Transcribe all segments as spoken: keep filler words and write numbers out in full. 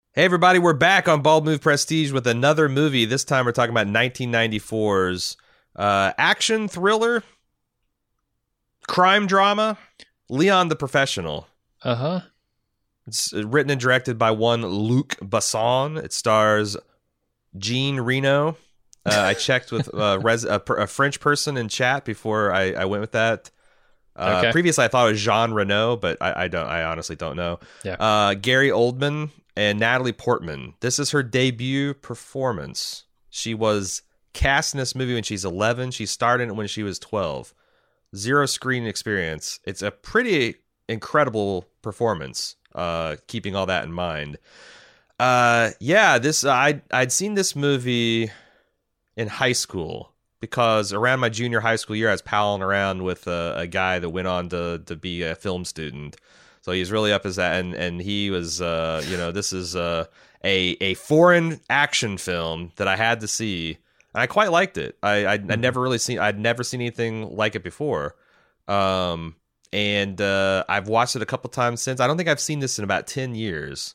Hey everybody, we're back on Bald Move Prestige with another movie. This time we're talking about nineteen ninety-four's uh, action thriller, crime drama, Leon the Professional. Uh-huh. It's written and directed by one Luc Besson. It stars Jean Reno. Uh, I checked with uh, res- a, a French person in chat before I, I went with that. Uh, Okay. Previously, I thought it was Jean Reno, but I, I don't. I honestly don't know. Yeah. Uh, Gary Oldman and Natalie Portman. This is her debut performance. She was cast in this movie when she's eleven. She starred in it when she was twelve. Zero screen experience. It's a pretty incredible performance. Uh, keeping all that in mind. Uh, yeah. This I I'd seen this movie in high school. Because around my junior high school year, I was palling around with a, a guy that went on to, to be a film student. So he's really up as that. And, and he was, uh, you know, this is uh, a a foreign action film that I had to see. And I quite liked it. I, I, I'd never really seen, I'd never seen anything like it before. Um, and uh, I've watched it a couple times since. I don't think I've seen this in about ten years.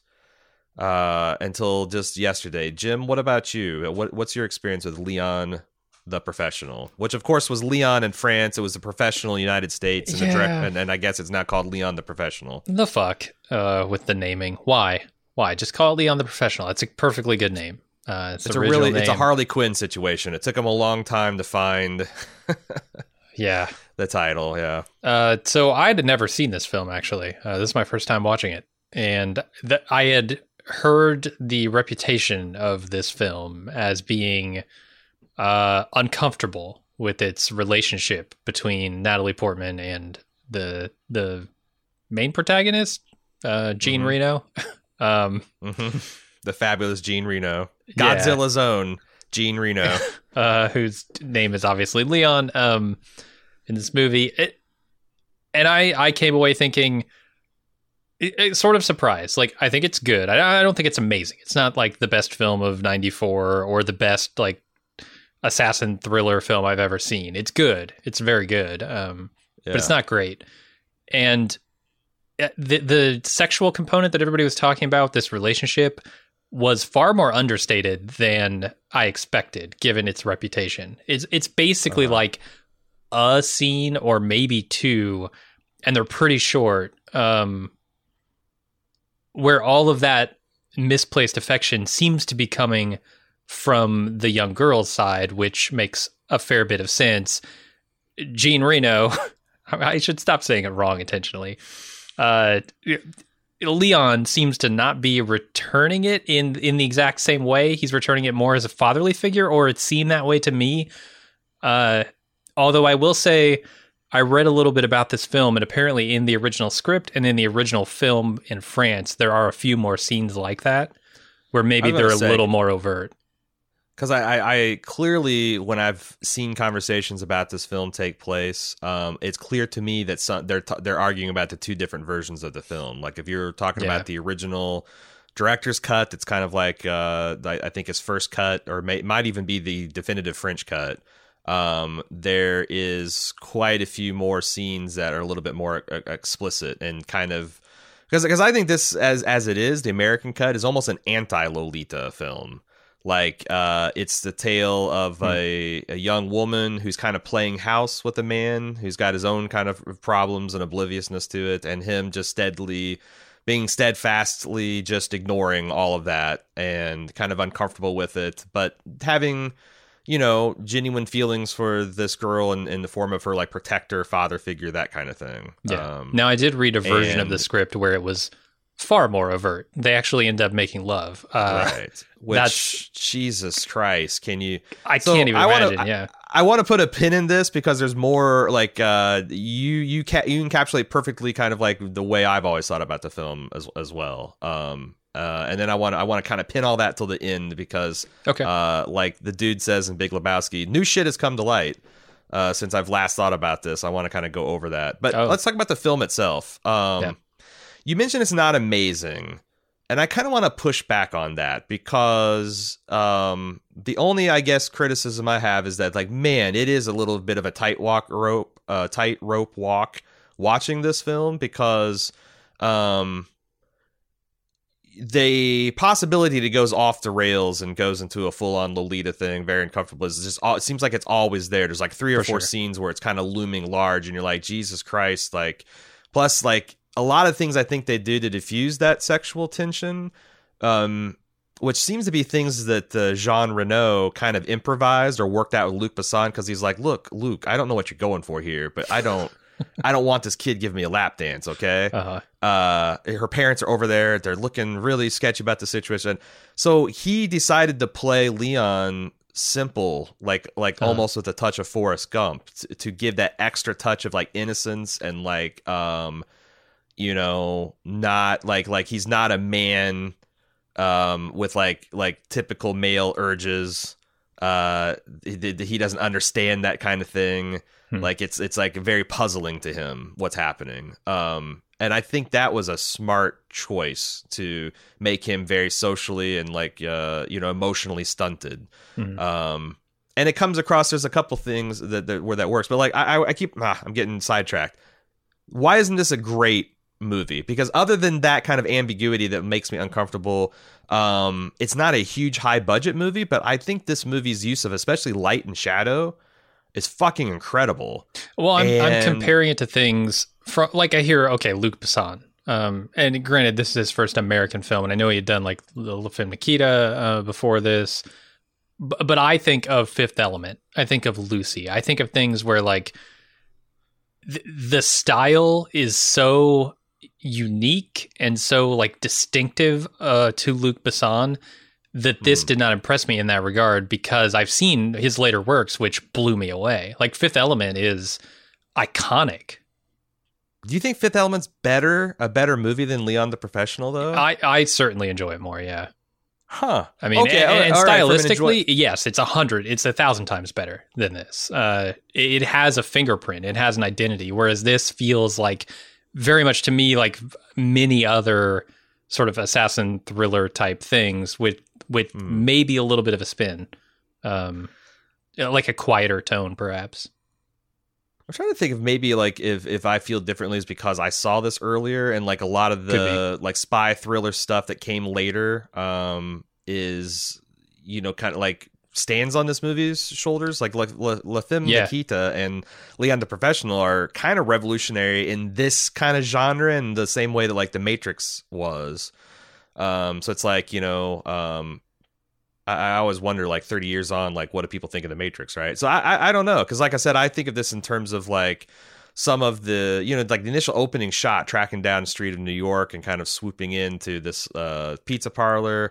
Uh, until just yesterday. Jim, what about you? What What's your experience with Leon the Professional, which of course was Leon in France. It was the Professional United States, and, Yeah. the direct, and, and I guess it's now called Leon the Professional. The fuck uh, with the naming. Why? Why? Just call it Leon the Professional. It's a perfectly good name. Uh, it's It's the a original really, name. it's a Harley Quinn situation. It took him a long time to find Yeah. the title. Yeah, Uh, so I had never seen this film, actually. Uh, this is my first time watching it. And th- I had heard the reputation of this film as being uh, uncomfortable with its relationship between Natalie Portman and the the main protagonist, uh, Jean Mhm. Reno. um, hmm the fabulous Jean Reno, Yeah. Godzilla's own Jean Reno. uh, whose name is obviously Leon, um, in this movie. It, and I, I came away thinking, it, it sort of surprised. Like, I think it's good. I, I don't think it's amazing. It's not like the best film of ninety-four or the best, like, assassin thriller film I've ever seen. It's good. It's very good. Um, Yeah. but it's not great. And uh, the the sexual component that everybody was talking about, this relationship, was far more understated than I expected, given its reputation. It's it's basically Uh-huh. like a scene or maybe two, and they're pretty short, um, where all of that misplaced affection seems to be coming from the young girl's side, which makes a fair bit of sense. Jean Reno, I should stop saying it wrong intentionally. Uh, Leon seems to not be returning it in in the exact same way. He's returning it more as a fatherly figure, or it seemed that way to me. Uh, although I will say, I read a little bit about this film, and apparently in the original script and in the original film in France, there are a few more scenes like that, where maybe I was they're gonna a say- little more overt. Because I, I, I clearly, when I've seen conversations about this film take place, um, it's clear to me that some, they're t- they're arguing about the two different versions of the film. Like if you're talking Yeah. about the original director's cut, it's kind of like uh, I, I think his first cut, or may, might even be the definitive French cut. Um, there is quite a few more scenes that are a little bit more uh, explicit and kind of because because I think this as as it is, the American cut is almost an anti-Lolita film. Like, uh, it's the tale of Hmm. a, a young woman who's kind of playing house with a man who's got his own kind of problems and obliviousness to it, and him just steadily being steadfastly just ignoring all of that and kind of uncomfortable with it, but having, you know, genuine feelings for this girl in, in the form of her, like, protector, father figure, that kind of thing. Yeah. Um, now I did read a version of the and- script where it was far more overt. They actually end up making love. Uh, right. Which, that's- Jesus Christ, can you... I So, can't even I wanna- imagine. yeah. I want to put a pin in this because there's more like uh, you you ca- you encapsulate perfectly kind of like the way I've always thought about the film as as well. Um, uh, and then I want I want to kind of pin all that till the end because Okay. uh, like the dude says in Big Lebowski, new shit has come to light uh, since I've last thought about this. I want to kind of go over that, but Oh. let's talk about the film itself. Um, Yeah. You mentioned it's not amazing. And I kind of want to push back on that because um, the only, I guess, criticism I have is that, like, man, it is a little bit of a tight walk rope, uh, tight rope walk watching this film because um, the possibility that it goes off the rails and goes into a full-on Lolita thing, very uncomfortable, is just it seems like it's always there. There's like three or For four sure. scenes where it's kind of looming large, and you're like, Jesus Christ! Like, plus like a lot of things I think they do to diffuse that sexual tension, um, which seems to be things that uh, Jean Reno kind of improvised or worked out with Luc Besson, because he's like, look, Luke, I don't know what you're going for here, but I don't. I don't want this kid giving me a lap dance, okay? Uh-huh. Uh, her parents are over there. They're looking really sketchy about the situation. So he decided to play Leon simple, like like Uh-huh. almost with a touch of Forrest Gump, to, to give that extra touch of like innocence and like, um, you know, not like like he's not a man um, with like like typical male urges. Uh, he, he doesn't understand that kind of thing. Hmm. Like it's it's like very puzzling to him what's happening. Um, and I think that was a smart choice to make him very socially and like uh, you know, emotionally stunted. Mhm. Um, and it comes across. There's a couple things that, that where that works, but like I I keep ah, I'm getting sidetracked. Why isn't this a great movie? Because other than that kind of ambiguity that makes me uncomfortable, um, it's not a huge high budget movie. But I think this movie's use of especially light and shadow is fucking incredible. Well, I'm, I'm And- comparing it to things from, like I hear, okay, Luc Besson. Um, and granted, this is his first American film, and I know he had done like Little Film Nikita uh, before this. B- but I think of Fifth Element. I think of Lucy. I think of things where like th- the style is so unique and so like distinctive uh, to Luc Besson that this Mm. did not impress me in that regard, because I've seen his later works, which blew me away. Like Fifth Element is iconic. Do you think Fifth Element's better, a better movie than Leon the Professional, though? I, I certainly enjoy it more. Yeah. huh. I mean, Okay, and, all right, and all right, from an stylistically, enjoy- yes, it's a hundred, it's a thousand times better than this. Uh, it, it has a fingerprint, it has an identity, whereas this feels like very much to me like many other sort of assassin thriller type things with with Hmm. maybe a little bit of a spin, um, like a quieter tone, perhaps. I'm trying to think of maybe like if if I feel differently is because I saw this earlier, and like a lot of Could the like spy thriller stuff that came later um is, you know, kind of like stands on this movie's shoulders. Like La, La, La Femme Yeah. Nikita and Leon the Professional are kind of revolutionary in this kind of genre in the same way that like The Matrix was. Um, so it's like, you know, um, I, I always wonder, like thirty years on, like what do people think of The Matrix, right? So I I, I don't know, because like I said, I think of this in terms of like some of the, you know, like the initial opening shot tracking down the street of New York and kind of swooping into this uh, pizza parlor.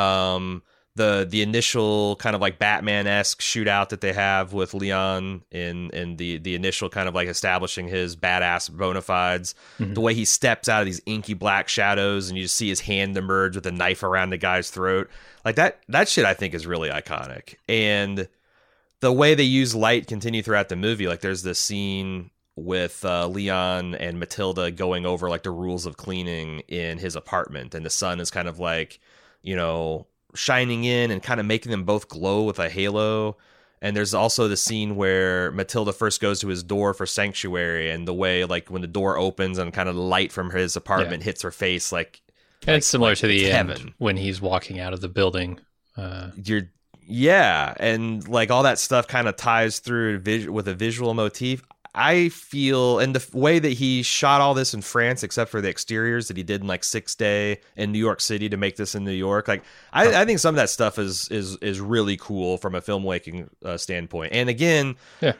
Um, the the initial kind of like Batman-esque shootout that they have with Leon in in the the initial kind of like establishing his badass bona fides. Mhm. The way he steps out of these inky black shadows and you just see his hand emerge with a knife around the guy's throat. Like that that shit I think is really iconic. And the way they use light continue throughout the movie, like there's this scene with uh, Leon and Matilda going over like the rules of cleaning in his apartment, and the sun is kind of like, you know, shining in and kind of making them both glow with a halo. And there's also the scene where Matilda first goes to his door for sanctuary, and the way like when the door opens and kind of the light from his apartment hits her face, like And it's similar to the it's end heaven. when he's walking out of the building. Uh, you're yeah, and like all that stuff kind of ties through vis- with a visual motif. I feel, and the f- way that he shot all this in France, except for the exteriors that he did in like Six Day in New York City to make this in New York, like I, I think some of that stuff is is is really cool from a filmmaking uh, standpoint. And again, Yeah.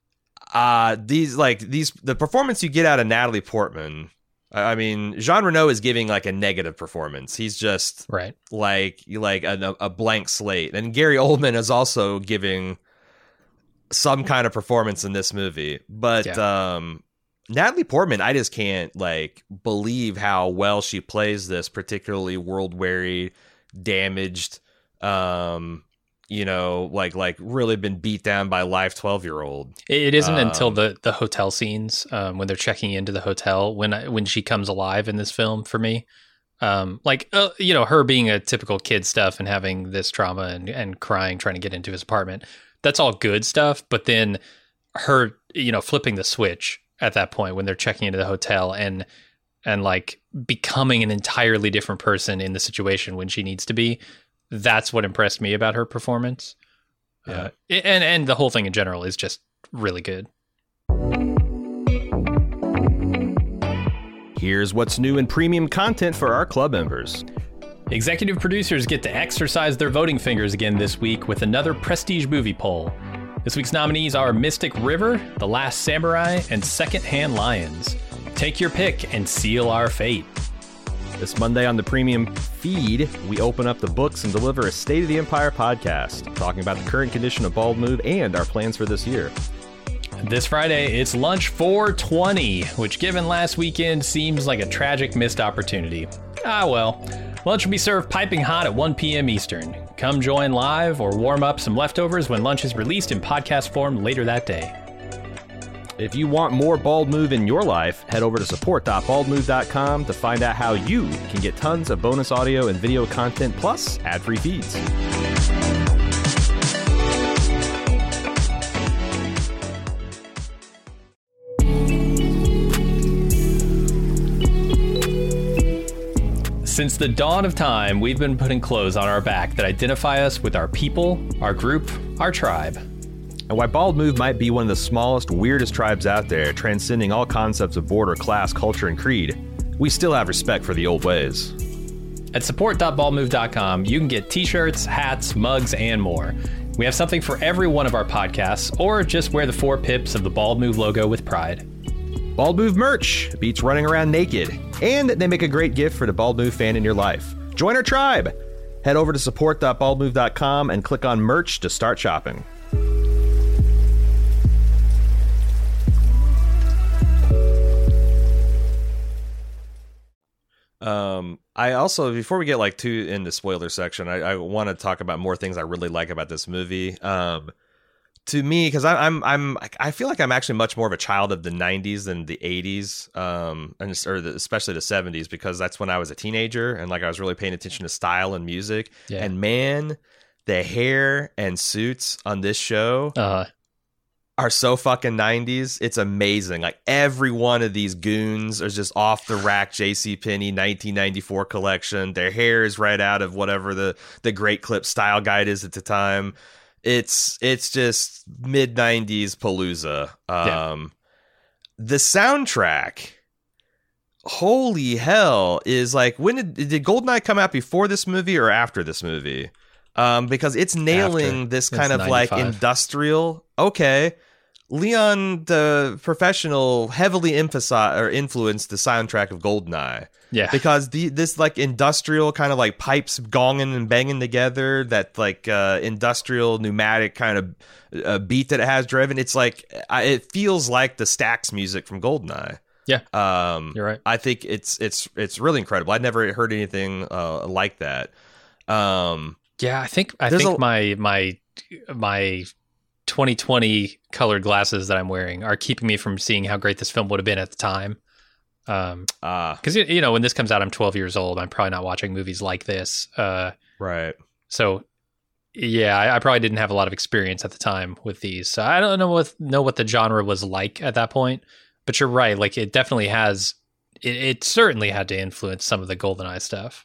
uh, these like these the performance you get out of Natalie Portman. I I mean, Jean Reno is giving like a negative performance. He's just right. like like a, a blank slate. And Gary Oldman is also giving some kind of performance in this movie. But Yeah. um, Natalie Portman, I just can't like believe how well she plays this, particularly world weary, damaged, um, you know, like like really been beat down by a live twelve year old. It, it isn't until Um, the, the hotel scenes um, when they're checking into the hotel when I, when she comes alive in this film for me. Um, like, uh, you know, her being a typical kid stuff and having this trauma and, and crying, trying to get into his apartment. That's all good stuff. But then her, you know, flipping the switch at that point when they're checking into the hotel and and like becoming an entirely different person in the situation when she needs to be. That's what impressed me about her performance. Yeah. Uh, and, and the whole thing in general is just really good. Here's what's new in premium content for our club members. Executive producers get to exercise their voting fingers again this week with another prestige movie poll. This week's nominees are Mystic River, The Last Samurai, and Secondhand Lions. Take your pick and seal our fate. This Monday on the premium feed, we open up the books and deliver a State of the Empire podcast, talking about the current condition of Bald Move and our plans for this year. This Friday, it's Lunch four twenty, which given last weekend seems like a tragic missed opportunity. Ah well, lunch will be served piping hot at one p.m. Eastern. Come join live or warm up some leftovers when lunch is released in podcast form later that day. If you want more Bald Move in your life, head over to support dot bald move dot com to find out how you can get tons of bonus audio and video content plus ad-free feeds. Since the dawn of time, we've been putting clothes on our back that identify us with our people, our group, our tribe. And while Bald Move might be one of the smallest, weirdest tribes out there, transcending all concepts of border, class, culture, and creed, we still have respect for the old ways. At support dot bald move dot com, you can get t-shirts, hats, mugs, and more. We have something for every one of our podcasts, or just wear the four pips of the Bald Move logo with pride. Bald Move merch beats running around naked, and they make a great gift for the Bald Move fan in your life. Join our tribe! Head over to support dot bald move dot com and click on merch to start shopping. Um, I also, before we get like too in the spoiler section, I, I want to talk about more things I really like about this movie. Um, to me, because I'm, I'm, I feel like I'm actually much more of a child of the nineties than the eighties, um, and or the, especially the seventies, because that's when I was a teenager and like I was really paying attention to style and music. Yeah. And man, the hair and suits on this show. Uh, are so fucking nineties. It's amazing. Like every one of these goons is just off the rack JCPenney nineteen ninety-four collection. Their hair is right out of whatever the, the Great Clip style guide is at the time. It's it's just mid nineties Palooza. Um, yeah. The soundtrack, holy hell, is like, when did, did GoldenEye come out before this movie or after this movie? Um, because it's nailing After. this kind It's of like ninety-five. industrial. Okay. Leon, the professional, heavily emphasized or influenced the soundtrack of GoldenEye. Yeah. Because the this like industrial kind of like pipes gonging and banging together, that like uh, industrial pneumatic kind of uh, beat that it has driven. It's like, I, it feels like the Stax music from GoldenEye. Yeah. Um, You're right. I think it's it's it's really incredible. I'd never heard anything uh, like that. Um, Yeah, I think I There's think a- my my my twenty twenty colored glasses that I'm wearing are keeping me from seeing how great this film would have been at the time. Um, ah, because you know, when this comes out, I'm twelve years old. I'm probably not watching movies like this. Uh, right. so yeah, I, I probably didn't have a lot of experience at the time with these. So I don't know what know what the genre was like at that point. But you're right. Like it definitely has. It, it certainly had to influence some of the GoldenEye stuff.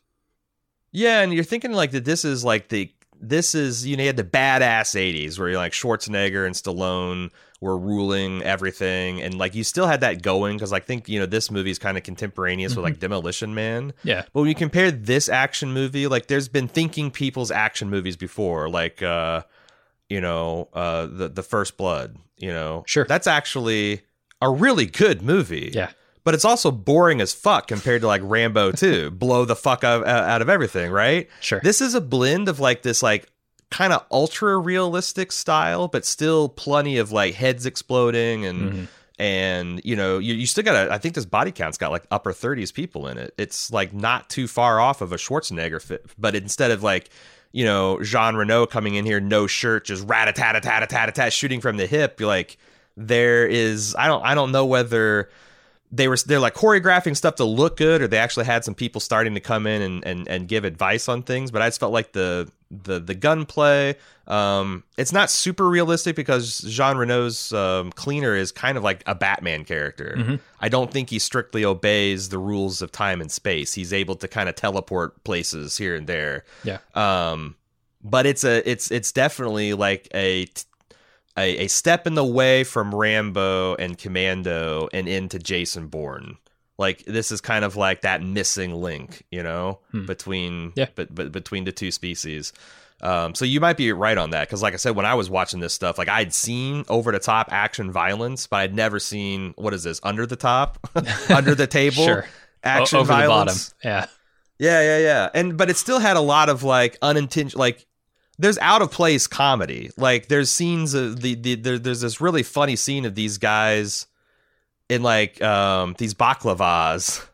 Yeah, and you're thinking like that this is like the this is, you know, you had the badass eighties where you're like Schwarzenegger and Stallone were ruling everything, and like you still had that going because I think, you know, this movie is kind of contemporaneous Mm-hmm. with like Demolition Man. Yeah. But when you compare this action movie, like there's been thinking people's action movies before, like uh you know, uh the the First Blood, you know. Sure. That's actually a really good movie. Yeah. But it's also boring as fuck compared to like Rambo two, blow the fuck out, out of everything, right? Sure. This is a blend of like this like kind of ultra realistic style, but still plenty of like heads exploding and Mhm. and you know, you, you still got I think this body count's got like upper thirties people in it. It's like not too far off of a Schwarzenegger fit, but instead of like, you know, Jean Reno coming in here no shirt, just rat-a-tat-a-tat-a-tat-a-tat shooting from the hip, you're like there is I don't I don't know whether they were they're like choreographing stuff to look good, or they actually had some people starting to come in and, and, and give advice on things. But I just felt like the the the gunplay. Um, it's not super realistic because Jean Reno's um, cleaner is kind of like a Batman character. Mm-hmm. I don't think he strictly obeys the rules of time and space. He's able to kind of teleport places here and there. Yeah. Um, but it's a it's it's definitely like a a, a step in the way from Rambo and Commando and into Jason Bourne. Like, this is kind of like that missing link, you know, hmm. between yeah. but, but between the two species. Um, so you might be right on that, because like I said, when I was watching this stuff, like I'd seen over the top action violence, but I'd never seen, what is this, under the top, under the table sure. action o- over violence. The bottom. Yeah, yeah, yeah, yeah. And but it still had a lot of like unintentional, like there's out of place comedy. Like there's scenes of the the there, there's this really funny scene of these guys in like um, these baklavas.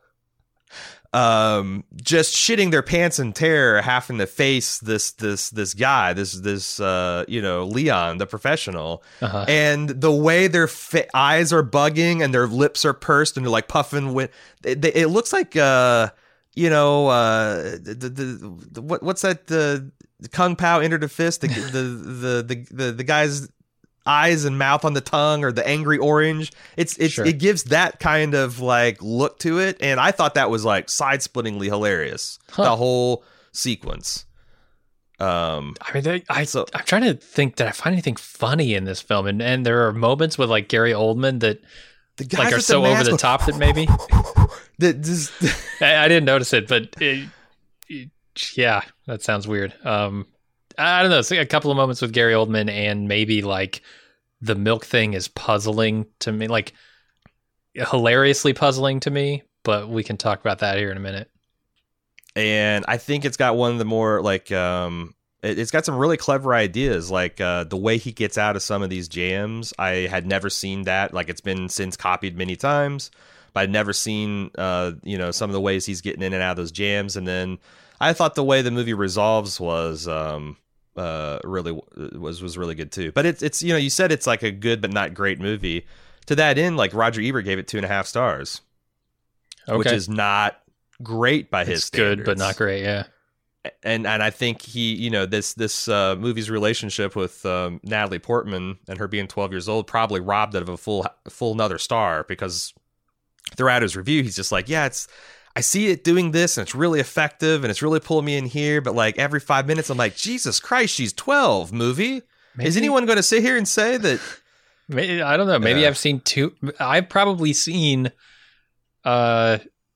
Um, just shitting their pants in terror, having to face this this this guy, this this uh, you know, Leon, the professional, uh-huh. and the way their fa- eyes are bugging and their lips are pursed and they're like puffing with. It, it looks like uh, you know, uh, the, the, the what what's that the Kung Pao entered a fist, the the, the the the the guy's eyes and mouth on the tongue, or the angry orange. It's it's sure. it gives that kind of like look to it, and I thought that was like side-splittingly hilarious. Huh. The whole sequence. Um, I mean, they, I so, I'm trying to think, did I find anything funny in this film? And and there are moments with like Gary Oldman that the guys like are so over the top that maybe that just I, I didn't notice it, but it, it, yeah, that sounds weird. Um, I don't know. It's like a couple of moments with Gary Oldman, and maybe like the milk thing is puzzling to me, like hilariously puzzling to me, but we can talk about that here in a minute. And I think it's got one of the more like, um, it, it's got some really clever ideas, like uh, the way he gets out of some of these jams. I had never seen that. Like, it's been since copied many times, but I'd never seen, uh, you know, some of the ways he's getting in and out of those jams. And then I thought the way the movie resolves was, um, uh, really was was really good too. But it's it's you know, you said it's like a good but not great movie. To that end, like Roger Ebert gave it two and a half stars, okay. which is not great by his it's standards. Good but not great. Yeah, and and I think he, you know, this this uh, movie's relationship with um, Natalie Portman and her being twelve years old probably robbed it of a full full another star, because throughout his review he's just like, yeah, it's. I see it doing this and it's really effective and it's really pulling me in here. But like every five minutes, I'm like, Jesus Christ, she's twelve, movie. Maybe. Is anyone going to sit here and say that? Maybe, I don't know. Maybe uh, I've seen two. I've probably seen, uh,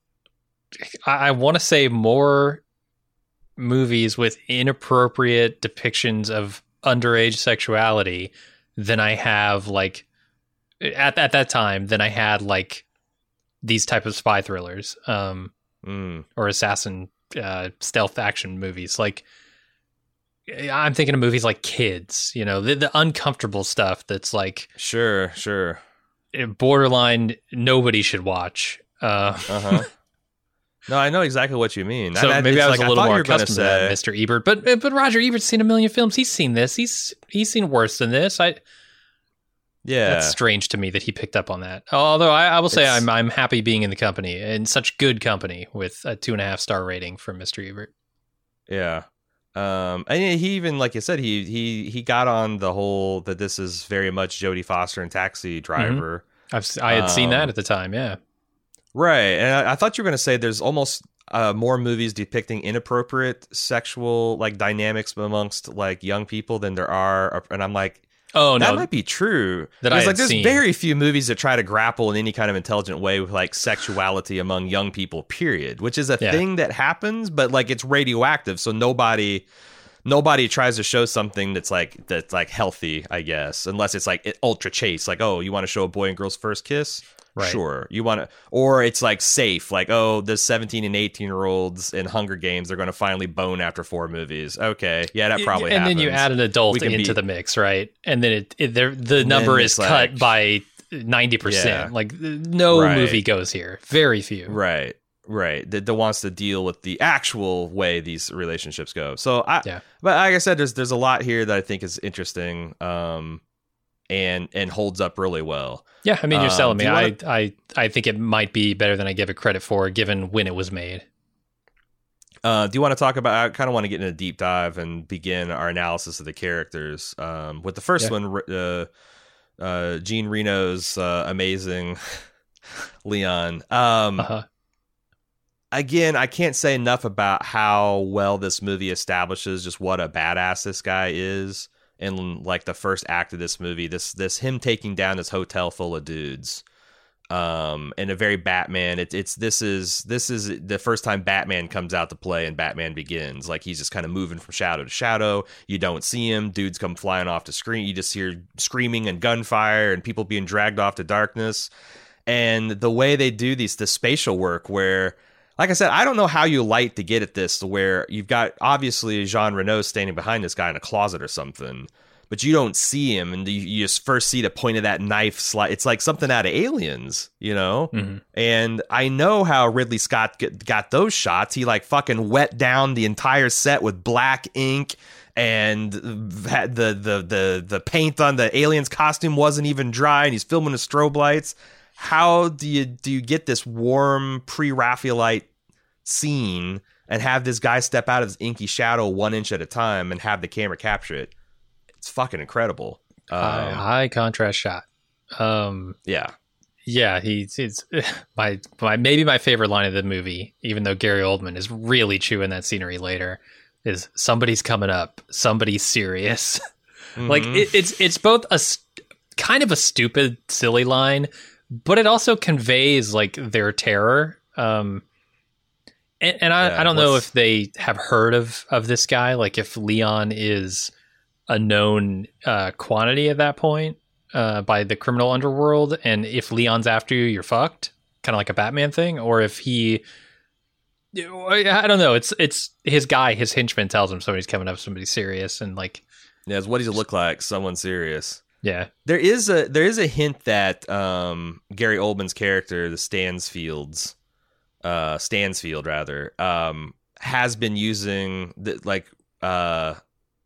I, I want to say more movies with inappropriate depictions of underage sexuality than I have like at, at that time than I had like these type of spy thrillers, um, mm. or assassin, uh, stealth action movies. Like, I'm thinking of movies like Kids, you know, the, the uncomfortable stuff that's like, sure, sure, borderline nobody should watch. Uh, uh-huh. No, I know exactly what you mean. So I, maybe I was like, a little more accustomed to that, Mister Ebert, but but Roger Ebert's seen a million films. He's seen this. He's he's seen worse than this. I. Yeah, that's strange to me that he picked up on that. Although I, I will say it's, I'm I'm happy being in the company, in such good company, with a two and a half star rating from Mister Ebert. Yeah, um, and he even, like you said, he he he got on the whole that this is very much Jodie Foster and Taxi Driver. Mm-hmm. I've I had um, seen that at the time. Yeah, right. And I, I thought you were going to say there's almost uh, more movies depicting inappropriate sexual like dynamics amongst like young people than there are, and I'm like. Oh, that no. might be true. That there's I like there's seen. very few movies that try to grapple in any kind of intelligent way with like sexuality among young people, period, which is a yeah. thing that happens, but like it's radioactive, so nobody nobody tries to show something that's like that's like healthy, I guess, unless it's like ultra chaste, like, oh, you want to show a boy and girl's first kiss? Right. Sure. You want to, or it's like safe, like, oh, the seventeen and eighteen year olds in Hunger Games, they're going to finally bone after four movies. Okay. Yeah, that probably and happens. And then you add an adult into be, the mix, right? And then it, it there the number is cut like, by ninety percent. Yeah. Like no right. movie goes here. Very few. Right. Right. That, that wants to deal with the actual way these relationships go. So I, yeah. but like I said, there's, there's a lot here that I think is interesting. Um, and and holds up really well. Yeah, I mean, you're selling um, me. You wanna... I, I I think it might be better than I give it credit for, given when it was made. Uh, do you want to talk about? I kind of want to get in a deep dive and begin our analysis of the characters. Um, with the first Yeah. one, uh, uh, Jean Reno's uh, amazing Leon. Um, Uh-huh. Again, I can't say enough about how well this movie establishes just what a badass this guy is. In like the first act of this movie, this this him taking down this hotel full of dudes, um, and a very Batman. It's it's this is this is the first time Batman comes out to play and Batman Begins. Like he's just kind of moving from shadow to shadow. You don't see him. Dudes come flying off the screen. You just hear screaming and gunfire and people being dragged off to darkness. And the way they do these the spatial work where. Like I said, I don't know how you light to get at this to where you've got obviously Jean Reno standing behind this guy in a closet or something, but you don't see him, and you, you just first see the point of that knife slide. It's like something out of Aliens, you know? Mm-hmm. And I know how Ridley Scott get, got those shots. He like fucking wet down the entire set with black ink, and had the the the the paint on the alien's costume wasn't even dry, and he's filming with strobe lights. How do you do you get this warm pre-Raphaelite scene and have this guy step out of his inky shadow one inch at a time and have the camera capture it? It's fucking incredible. Um, high, high contrast shot. Um, yeah. yeah, he's it's my my maybe my favorite line of the movie, even though Gary Oldman is really chewing that scenery later, is somebody's coming up, somebody's serious. Mm-hmm. Like it, it's it's both a st- kind of a stupid, silly line, but it also conveys like their terror. Um, and, and I, Yeah, I don't know what's- if they have heard of of this guy, like if Leon is a known uh, quantity at that point uh, by the criminal underworld, and if Leon's after you, you're fucked, kind of like a Batman thing, or if he. I don't know. It's it's his guy, his henchman tells him somebody's coming up, somebody serious, and like Yeah, it's what does it look like? Someone serious. yeah. There is a there is a hint that um, Gary Oldman's character, the Stansfields, uh, Stansfield rather, um, has been using the, like uh,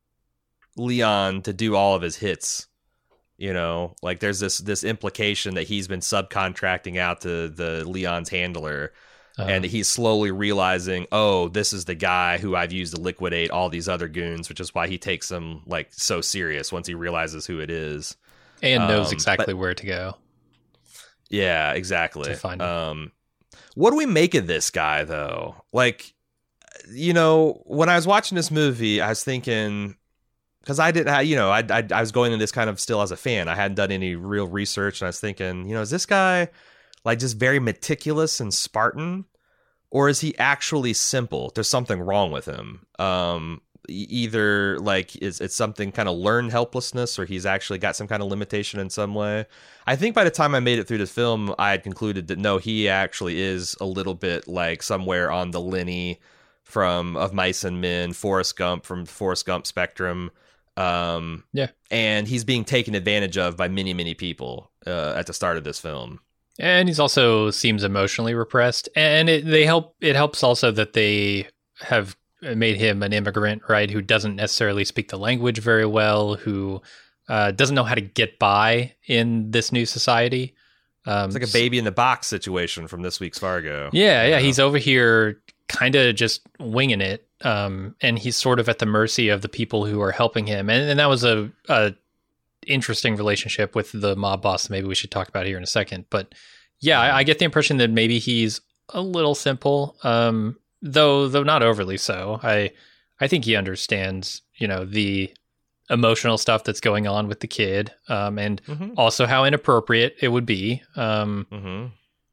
Leon to do all of his hits. You know, like there's this this implication that he's been subcontracting out to the Leon's handler. Uh, And he's slowly realizing, oh, this is the guy who I've used to liquidate all these other goons, which is why he takes them like so serious once he realizes who it is. and knows um, exactly where to go. Yeah, exactly. To find him. Um, what do we make of this guy, though? Like, you know, when I was watching this movie, I was thinking, because I didn't, you know, I, I I was going into this kind of still as a fan. I hadn't done any real research, and I was thinking, you know, is this guy like just very meticulous and Spartan, or is he actually simple? There's something wrong with him. Um, e- either like is it's something kind of learned helplessness, or he's actually got some kind of limitation in some way. I think by the time I made it through the film, I had concluded that no, he actually is a little bit like somewhere on the Lenny from Of Mice and Men, Forrest Gump from Forrest Gump spectrum. Um, Yeah. and he's being taken advantage of by many, many people uh, at the start of this film. And he's also seems emotionally repressed, and it they help. It helps also that they have made him an immigrant, right? Who doesn't necessarily speak the language very well, who uh, doesn't know how to get by in this new society. Um, It's like a baby in the box situation from this week's Fargo. Yeah, yeah, You know? he's over here kind of just winging it, um, and he's sort of at the mercy of the people who are helping him, and, and that was a, a interesting relationship with the mob boss that maybe we should talk about here in a second. But yeah, I, I get the impression that maybe he's a little simple, um, though though not overly so. I I think he understands, you know, the emotional stuff that's going on with the kid, um, and Mhm. also how inappropriate it would be. Um, Mhm.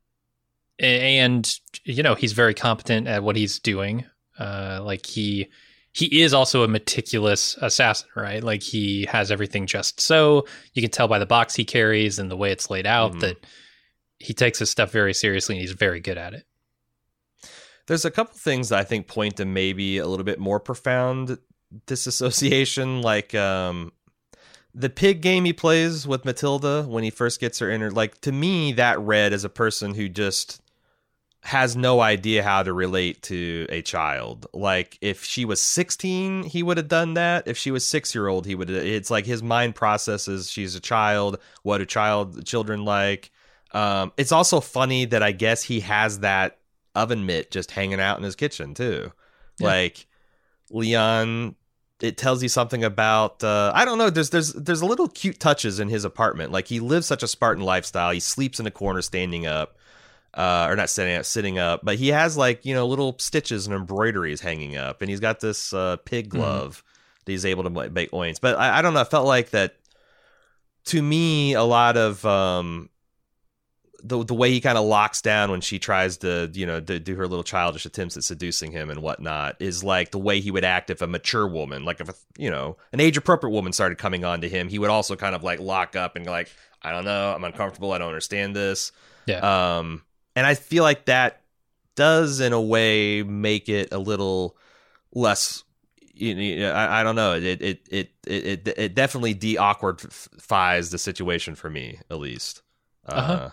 and you know, he's very competent at what he's doing. Uh, like he he is also a meticulous assassin, right? Like he has everything just so. You can tell by the box he carries and the way it's laid out Mhm. that he takes his stuff very seriously, and he's very good at it. There's a couple things that I think point to maybe a little bit more profound disassociation, like um, the pig game he plays with Matilda when he first gets her in her. Like, to me, that read as a person who just has no idea how to relate to a child. Like, if she was sixteen, he would have done that. If she was six-year-old, he would. It's like his mind processes she's a child. What do child children like? Um, it's also funny that I guess he has that oven mitt just hanging out in his kitchen too. Yeah. Like Leon, it tells you something about uh, I don't know. There's there's there's a little cute touches in his apartment. Like he lives such a Spartan lifestyle. He sleeps in a corner, standing up, uh, or not sitting up, sitting up. But he has like you know little stitches and embroideries hanging up, and he's got this uh, pig glove mm. that he's able to make oints. But I, I don't know. I felt like that. To me, a lot of um, the the way he kind of locks down when she tries to, you know, do, do her little childish attempts at seducing him and whatnot is like the way he would act if a mature woman, like if a, you know, an age appropriate woman started coming on to him, he would also kind of like lock up and like, I don't know, I'm uncomfortable, I don't understand this. Yeah. Um, and I feel like that does in a way make it a little less. You know, I, I don't know. It it it it it definitely de-awkward-fies the situation for me, at least. Uh, uh-huh.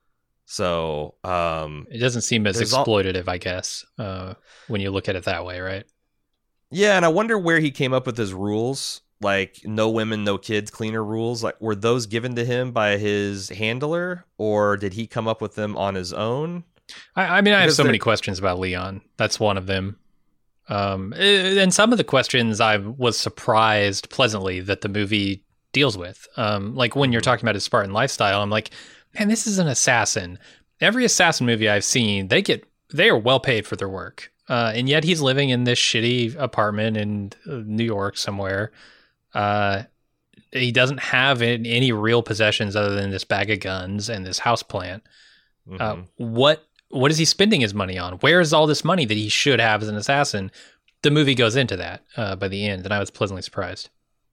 So um, it doesn't seem as there's exploitative, all, I guess, uh, when you look at it that way, right? Yeah, and I wonder where he came up with his rules, like no women, no kids, cleaner rules. Like, were those given to him by his handler, or did he come up with them on his own? I, I mean, I have Because so they're- many questions about Leon. That's one of them. Um, and some of the questions I was surprised pleasantly that the movie deals with. Um, like when you're talking about his Spartan lifestyle, I'm like, man, this is an assassin. Every assassin movie I've seen, they get they are well paid for their work, uh, and yet he's living in this shitty apartment in New York somewhere. Uh, he doesn't have any real possessions other than this bag of guns and this house plant. Mm-hmm. Uh, what what is he spending his money on? Where is all this money that he should have as an assassin? The movie goes into that uh, by the end, and I was pleasantly surprised.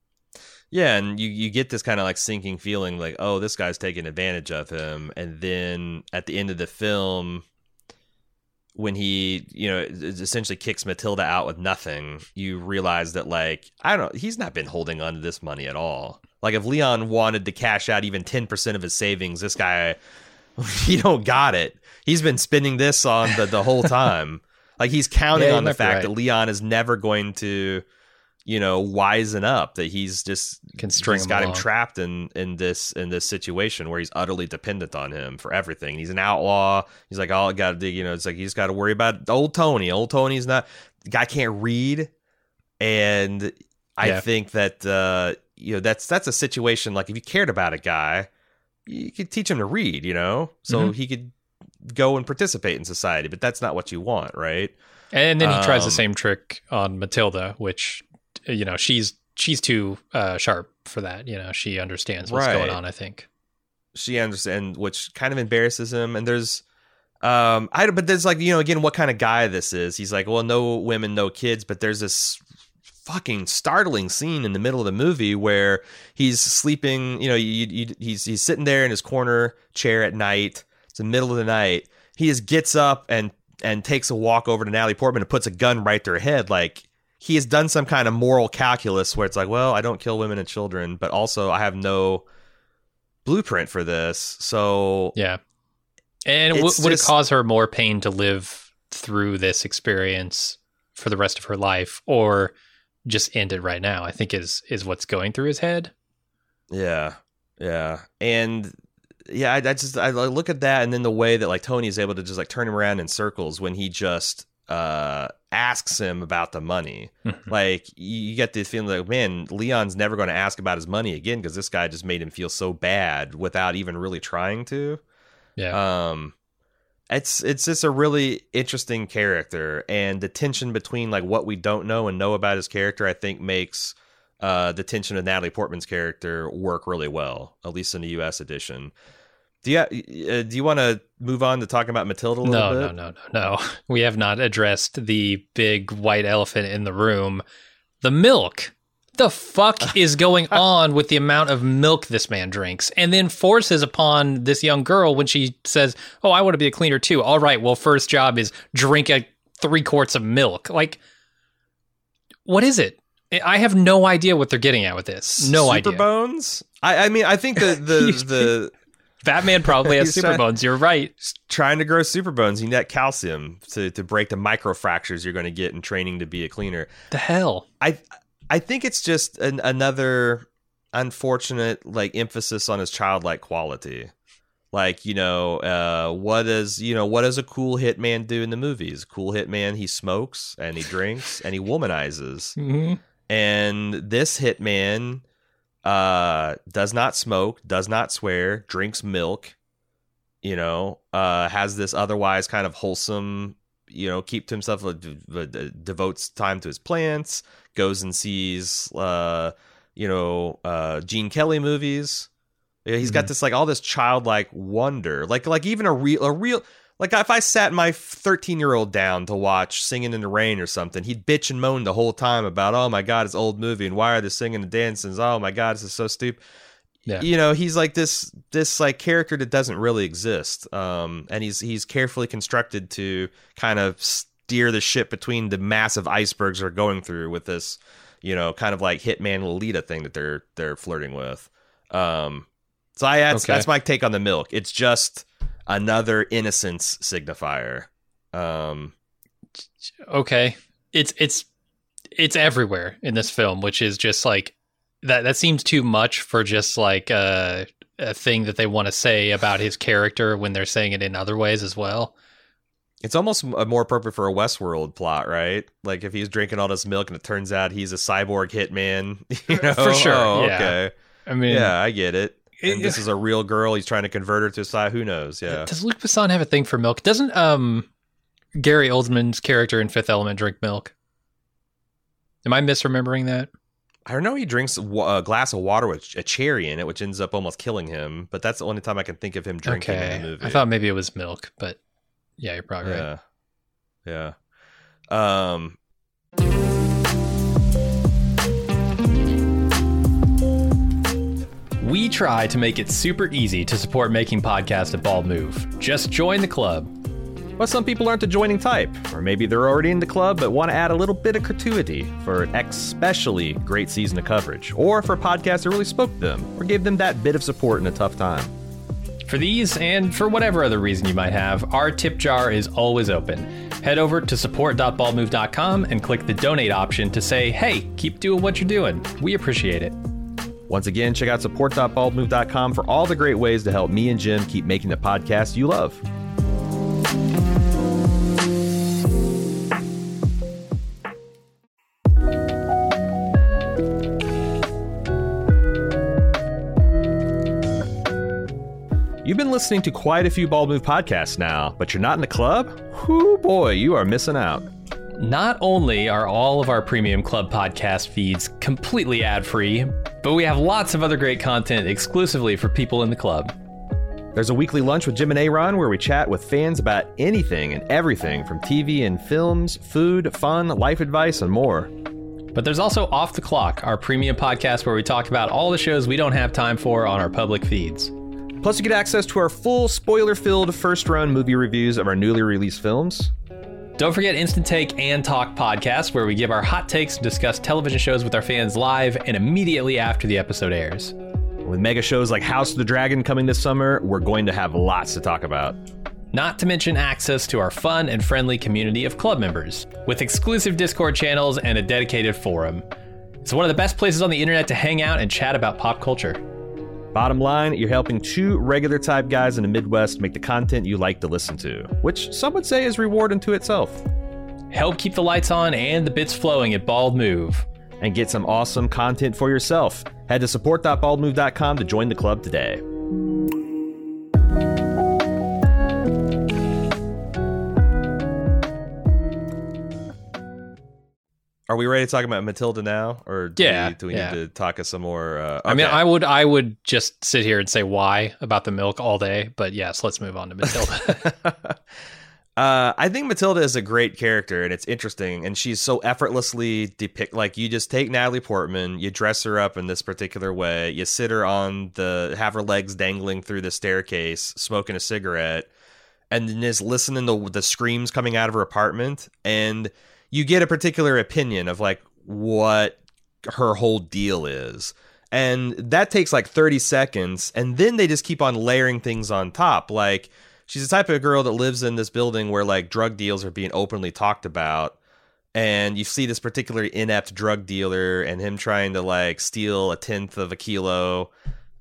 Yeah, and you, you get this kind of like sinking feeling like, oh, this guy's taking advantage of him. And then at the end of the film, when he, you know, essentially kicks Matilda out with nothing, you realize that, like, I don't know, he's not been holding on to this money at all. Like, if Leon wanted to cash out even ten percent of his savings, this guy, he don't got it. He's been spending this on the, the whole time. Like, he's counting Yeah, on the might be fact right. that Leon is never going to, you know, wisen up, that he's just Can string he's him got him along. trapped in in this in this situation where he's utterly dependent on him for everything. He's an outlaw. He's like, all I got to do, you know, it's like he's got to worry about old Tony. Old Tony's not, the guy can't read, and I Yeah. think that uh, you know that's that's a situation like if you cared about a guy, you could teach him to read, you know, so Mhm. he could go and participate in society. But that's not what you want, right? And then he tries the Um, same trick on Matilda, which, you know, she's she's too uh, sharp for that. You know, she understands what's going Right. on, I think. She understands, which kind of embarrasses him. And there's, um, I but there's like, you know, again, what kind of guy this is. He's like, well, no women, no kids. But there's this fucking startling scene in the middle of the movie where he's sleeping. You know, you, you, he's he's sitting there in his corner chair at night. It's the middle of the night. He just gets up and and takes a walk over to Natalie Portman and puts a gun right to her head. Like, he has done some kind of moral calculus where it's like, well, I don't kill women and children, but also I have no blueprint for this. So Yeah. And w- It's would it just- cause her more pain to live through this experience for the rest of her life, or just end it right now? I think is is what's going through his head. yeah, yeah. And yeah, I, I just, I look at that, and then the way that like Tony is able to just like turn him around in circles when he just uh, asks him about the money. Mhm. Like, you, you get the feeling like, man, Leon's never going to ask about his money again because this guy just made him feel so bad without even really trying to. Yeah. Um, it's it's just a really interesting character, and the tension between like what we don't know and know about his character, I think, makes uh, the tension of Natalie Portman's character work really well, at least in the U S edition. Do you uh, do you want to move on to talking about Matilda a little No, bit? no, no, no, no. We have not addressed the big white elephant in the room. The milk. The fuck is going on with the amount of milk this man drinks, and then forces upon this young girl when she says, "Oh, I want to be a cleaner too." All right, well, first job is drink a three quarts of milk. Like, what is it? I have no idea what they're getting at with this. No Super idea. Bones? I, I mean, I think the the the Batman probably has He's super trying- bones. You're right. trying to grow super bones, you need that calcium to to break the microfractures you're going to get in training to be a cleaner. The hell. I I think it's just an, another unfortunate like emphasis on his childlike quality. Like, you know, uh, what does, you know, what does a cool hitman do in the movies? Cool hitman, he smokes and he drinks and he womanizes. Mm-hmm. And this hitman uh, does not smoke, does not swear, drinks milk, you know, uh, has this otherwise kind of wholesome, you know, keep to himself, uh, de- devotes time to his plants, goes and sees, uh, you know, uh, Gene Kelly movies. He's got this like all this childlike wonder, like like even a real a real like if I sat my thirteen year old down to watch Singing in the Rain or something, he'd bitch and moan the whole time about, oh my god, it's an old movie and why are they singing and dancing? Oh my god, this is so stupid. Yeah. You know, he's like this this like character that doesn't really exist, um, and he's he's carefully constructed to kind of steer the ship between the massive icebergs they're going through with this, you know, kind of like Hitman Lolita thing that they're they're flirting with. Um, So I that's, okay. that's my take on the milk. It's just another innocence signifier. Um, okay, it's it's it's everywhere in this film, which is just like that. That seems too much for just like a, a thing that they want to say about his character when they're saying it in other ways as well. It's almost more appropriate for a Westworld plot, right? Like if he's drinking all this milk and it turns out he's a cyborg hitman, you know? For sure. Oh, yeah. Okay. I mean, yeah, I get it. And this is a real girl. He's trying to convert her to a side. Who knows? Yeah. Does Luc Besson have a thing for milk? Doesn't um, Gary Oldman's character in Fifth Element drink milk? Am I misremembering that? I don't know. He drinks a glass of water with a cherry in it, which ends up almost killing him. But that's the only time I can think of him drinking okay. in the movie. I thought maybe it was milk, but yeah, you're probably yeah. right. Yeah. Um. We try to make it super easy to support making podcasts at Bald Move. Just join the club. But some people aren't the joining type, or maybe they're already in the club but want to add a little bit of gratuity for an especially great season of coverage, or for a podcast that really spoke to them, or gave them that bit of support in a tough time. For these, and for whatever other reason you might have, our tip jar is always open. Head over to support dot bald move dot com and click the donate option to say, hey, keep doing what you're doing. We appreciate it. Once again, check out support dot bald move dot com for all the great ways to help me and Jim keep making the podcast you love. You've been listening to quite a few Bald Move podcasts now, but you're not in the club? Whoo boy, you are missing out. Not only are all of our premium club podcast feeds completely ad-free, but we have lots of other great content exclusively for people in the club. There's a weekly lunch with Jim and Aaron where we chat with fans about anything and everything from T V and films, food, fun, life advice, and more. But there's also Off the Clock, our premium podcast where we talk about all the shows we don't have time for on our public feeds. Plus, you get access to our full spoiler-filled first-run movie reviews of our newly released films. Don't forget Instant Take and Talk podcast, where we give our hot takes and discuss television shows with our fans live and immediately after the episode airs. With mega shows like House of the Dragon coming this summer, we're going to have lots to talk about. Not to mention access to our fun and friendly community of club members, with exclusive Discord channels and a dedicated forum. It's one of the best places on the internet to hang out and chat about pop culture. Bottom line, you're helping two regular type guys in the Midwest make the content you like to listen to, which some would say is reward unto itself. Help keep the lights on and the bits flowing at Bald Move. And get some awesome content for yourself. Head to support dot bald move dot com to join the club today. Are we ready to talk about Matilda now, or do yeah, we, do we yeah. need to talk some more? Uh, okay. I mean, I would, I would just sit here and say why about the milk all day, but yes, let's move on to Matilda. uh, I think Matilda is a great character, and it's interesting, and she's so effortlessly depict. Like you just take Natalie Portman, you dress her up in this particular way, you sit her on the, have her legs dangling through the staircase, smoking a cigarette, and then just listening to the screams coming out of her apartment, and you get a particular opinion of like what her whole deal is. And that takes like thirty seconds. And then they just keep on layering things on top. Like she's the type of girl that lives in this building where like drug deals are being openly talked about. And you see this particular inept drug dealer and him trying to like steal a tenth of a kilo.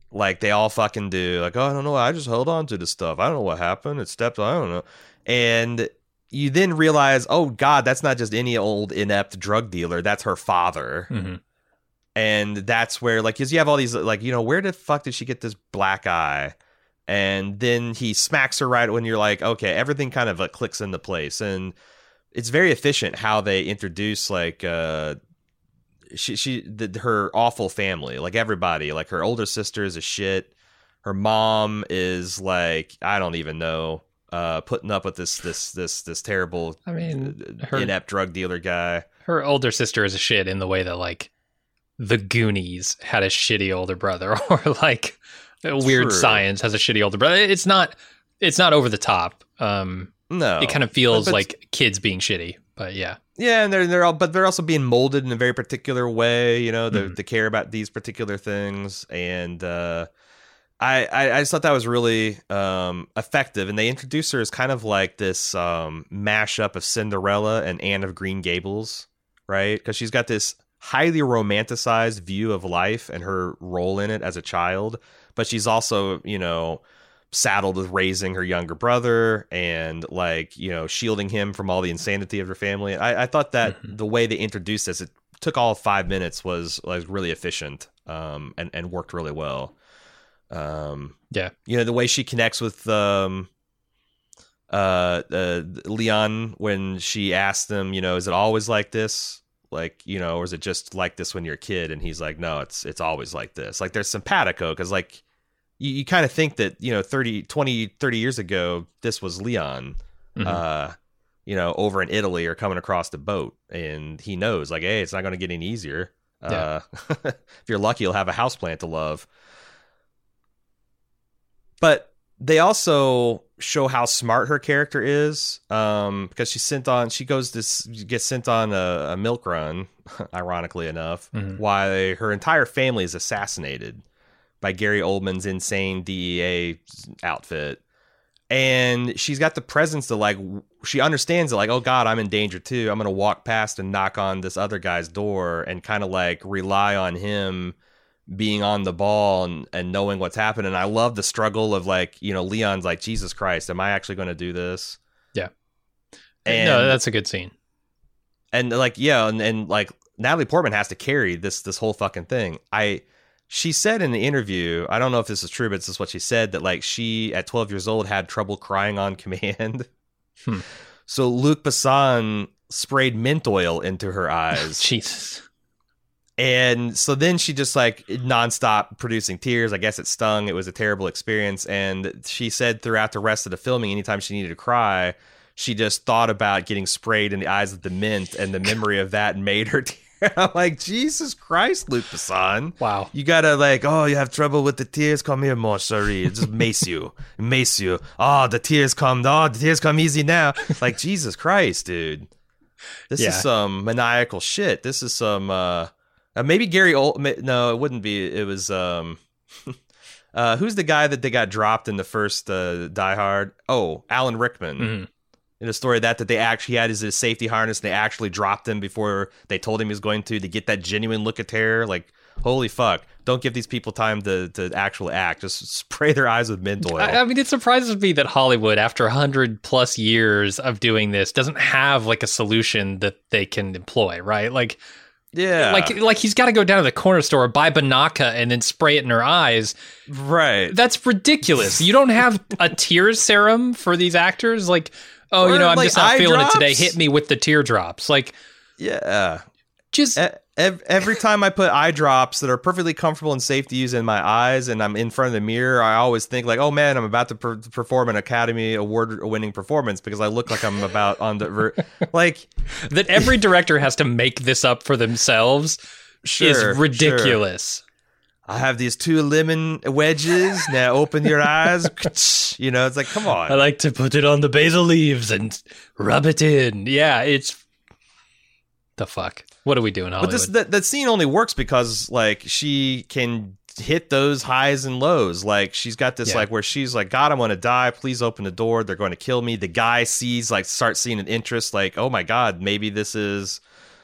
like they all fucking do. Like, oh, I don't know, I just held on to this stuff. I don't know what happened. It stepped. I don't know. And you then realize, oh God, that's not just any old inept drug dealer. That's her father. Mm-hmm. And that's where, like, because you have all these, like, you know, where the fuck did she get this black eye? And then he smacks her right when you're like, okay, everything kind of like clicks into place. And it's very efficient how they introduce, like, uh, she, she, the, her awful family, like everybody, like her older sister is a shit. Her mom is like, I don't even know, uh, putting up with this, this, this, this terrible, I mean, her, inept drug dealer guy. Her older sister is a shit in the way that, like, the Goonies had a shitty older brother, or like Weird True. Science has a shitty older brother. It's not, it's not over the top. Um, no, it kind of feels but, but, like kids being shitty, but yeah. Yeah, and they're they're all, but they're also being molded in a very particular way. You know, they Mm. they care about these particular things, and uh, I, I I just thought that was really um, effective. And they introduce her as kind of like this um, mashup of Cinderella and Anne of Green Gables, right? Because she's got this highly romanticized view of life and her role in it as a child, but she's also, you know, saddled with raising her younger brother and, like, you know, shielding him from all the insanity of her family. I, I thought that Mhm. the way they introduced this, it took all of five minutes, was was really efficient, um, and and worked really well. Um, Yeah. you know, the way she connects with um, uh, uh, Leon when she asked him, you know, is it always like this? Like, you know, or is it just like this when you're a kid? And he's like, no, it's it's always like this. Like, there's simpatico, because, like, you, you kind of think that, you know, thirty, twenty, thirty years ago, this was Leon, Mhm. uh, you know, over in Italy or coming across the boat. And he knows, like, hey, it's not going to get any easier. Uh, if you're lucky, you'll have a houseplant to love. But they also show how smart her character is, um, because she's sent on, she goes to gets sent on a, a milk run, ironically enough, Mhm. while her entire family is assassinated by Gary Oldman's insane D E A outfit. And she's got the presence to, like, she understands that, like, oh God, I'm in danger too. I'm going to walk past and knock on this other guy's door and kind of, like, rely on him being on the ball and, and knowing what's happening. And I love the struggle of, like, you know, Leon's like, Jesus Christ, am I actually going to do this? Yeah. And, no, that's a good scene. and like, yeah. And, and like Natalie Portman has to carry this, this whole fucking thing. I, she said in the interview, I don't know if this is true, but this is what she said, that, like, she at twelve years old had trouble crying on command. Hmm. So Luc Besson sprayed mint oil into her eyes. Jesus. And so then she just, like, nonstop producing tears. I guess it stung. It was a terrible experience. And she said throughout the rest of the filming, anytime she needed to cry, she just thought about getting sprayed in the eyes with the mint, and the memory of that made her tear. I'm like, Jesus Christ, Luc Besson. Wow. You gotta, like, oh, you have trouble with the tears? Come here, mon chéri. Just mace you. Mace you. Oh, the tears come. Oh, the tears come easy now. Like, Jesus Christ, dude. This Yeah. is some maniacal shit. This is some, uh, uh maybe Gary Old. No, it wouldn't be. It was, um, uh, who's the guy that they got dropped in the first uh, Die Hard? Oh, Alan Rickman. Mhm. In a story that that they actually had his, his safety harness, and they actually dropped him before they told him he was going to to get that genuine look of terror. Like, holy fuck! Don't give these people time to to actually act. Just spray their eyes with mint oil. I, I mean, it surprises me that Hollywood, after a hundred plus years of doing this, doesn't have, like, a solution that they can employ, right? Like, yeah, like, like he's got to go down to the corner store, buy Banaka, and then spray it in her eyes. right. That's ridiculous. You don't have a tear serum for these actors, like. Oh, Or, you know, I'm like, just not eye feeling it today. drops? Hit me with the teardrops. Like, Yeah. just E- ev- Every time I put eye drops that are perfectly comfortable and safe to use in my eyes, and I'm in front of the mirror, I always think, like, oh man, I'm about to per- perform an Academy Award winning performance because I look like I'm about on the ver- like. that every director has to make this up for themselves Sure, is sure. ridiculous. I have these two lemon wedges. Now open your eyes. You know, it's like, come on. I like to put it on the basil leaves and rub it in. Yeah, it's the fuck. What are we doing, Hollywood? But this that, that scene only works because, like, she can hit those highs and lows. Like, she's got this, Yeah. like, where she's like, God, I'm going to die. Please open the door. They're going to kill me. The guy sees, like, starts seeing an interest. Like, oh my God, maybe this is,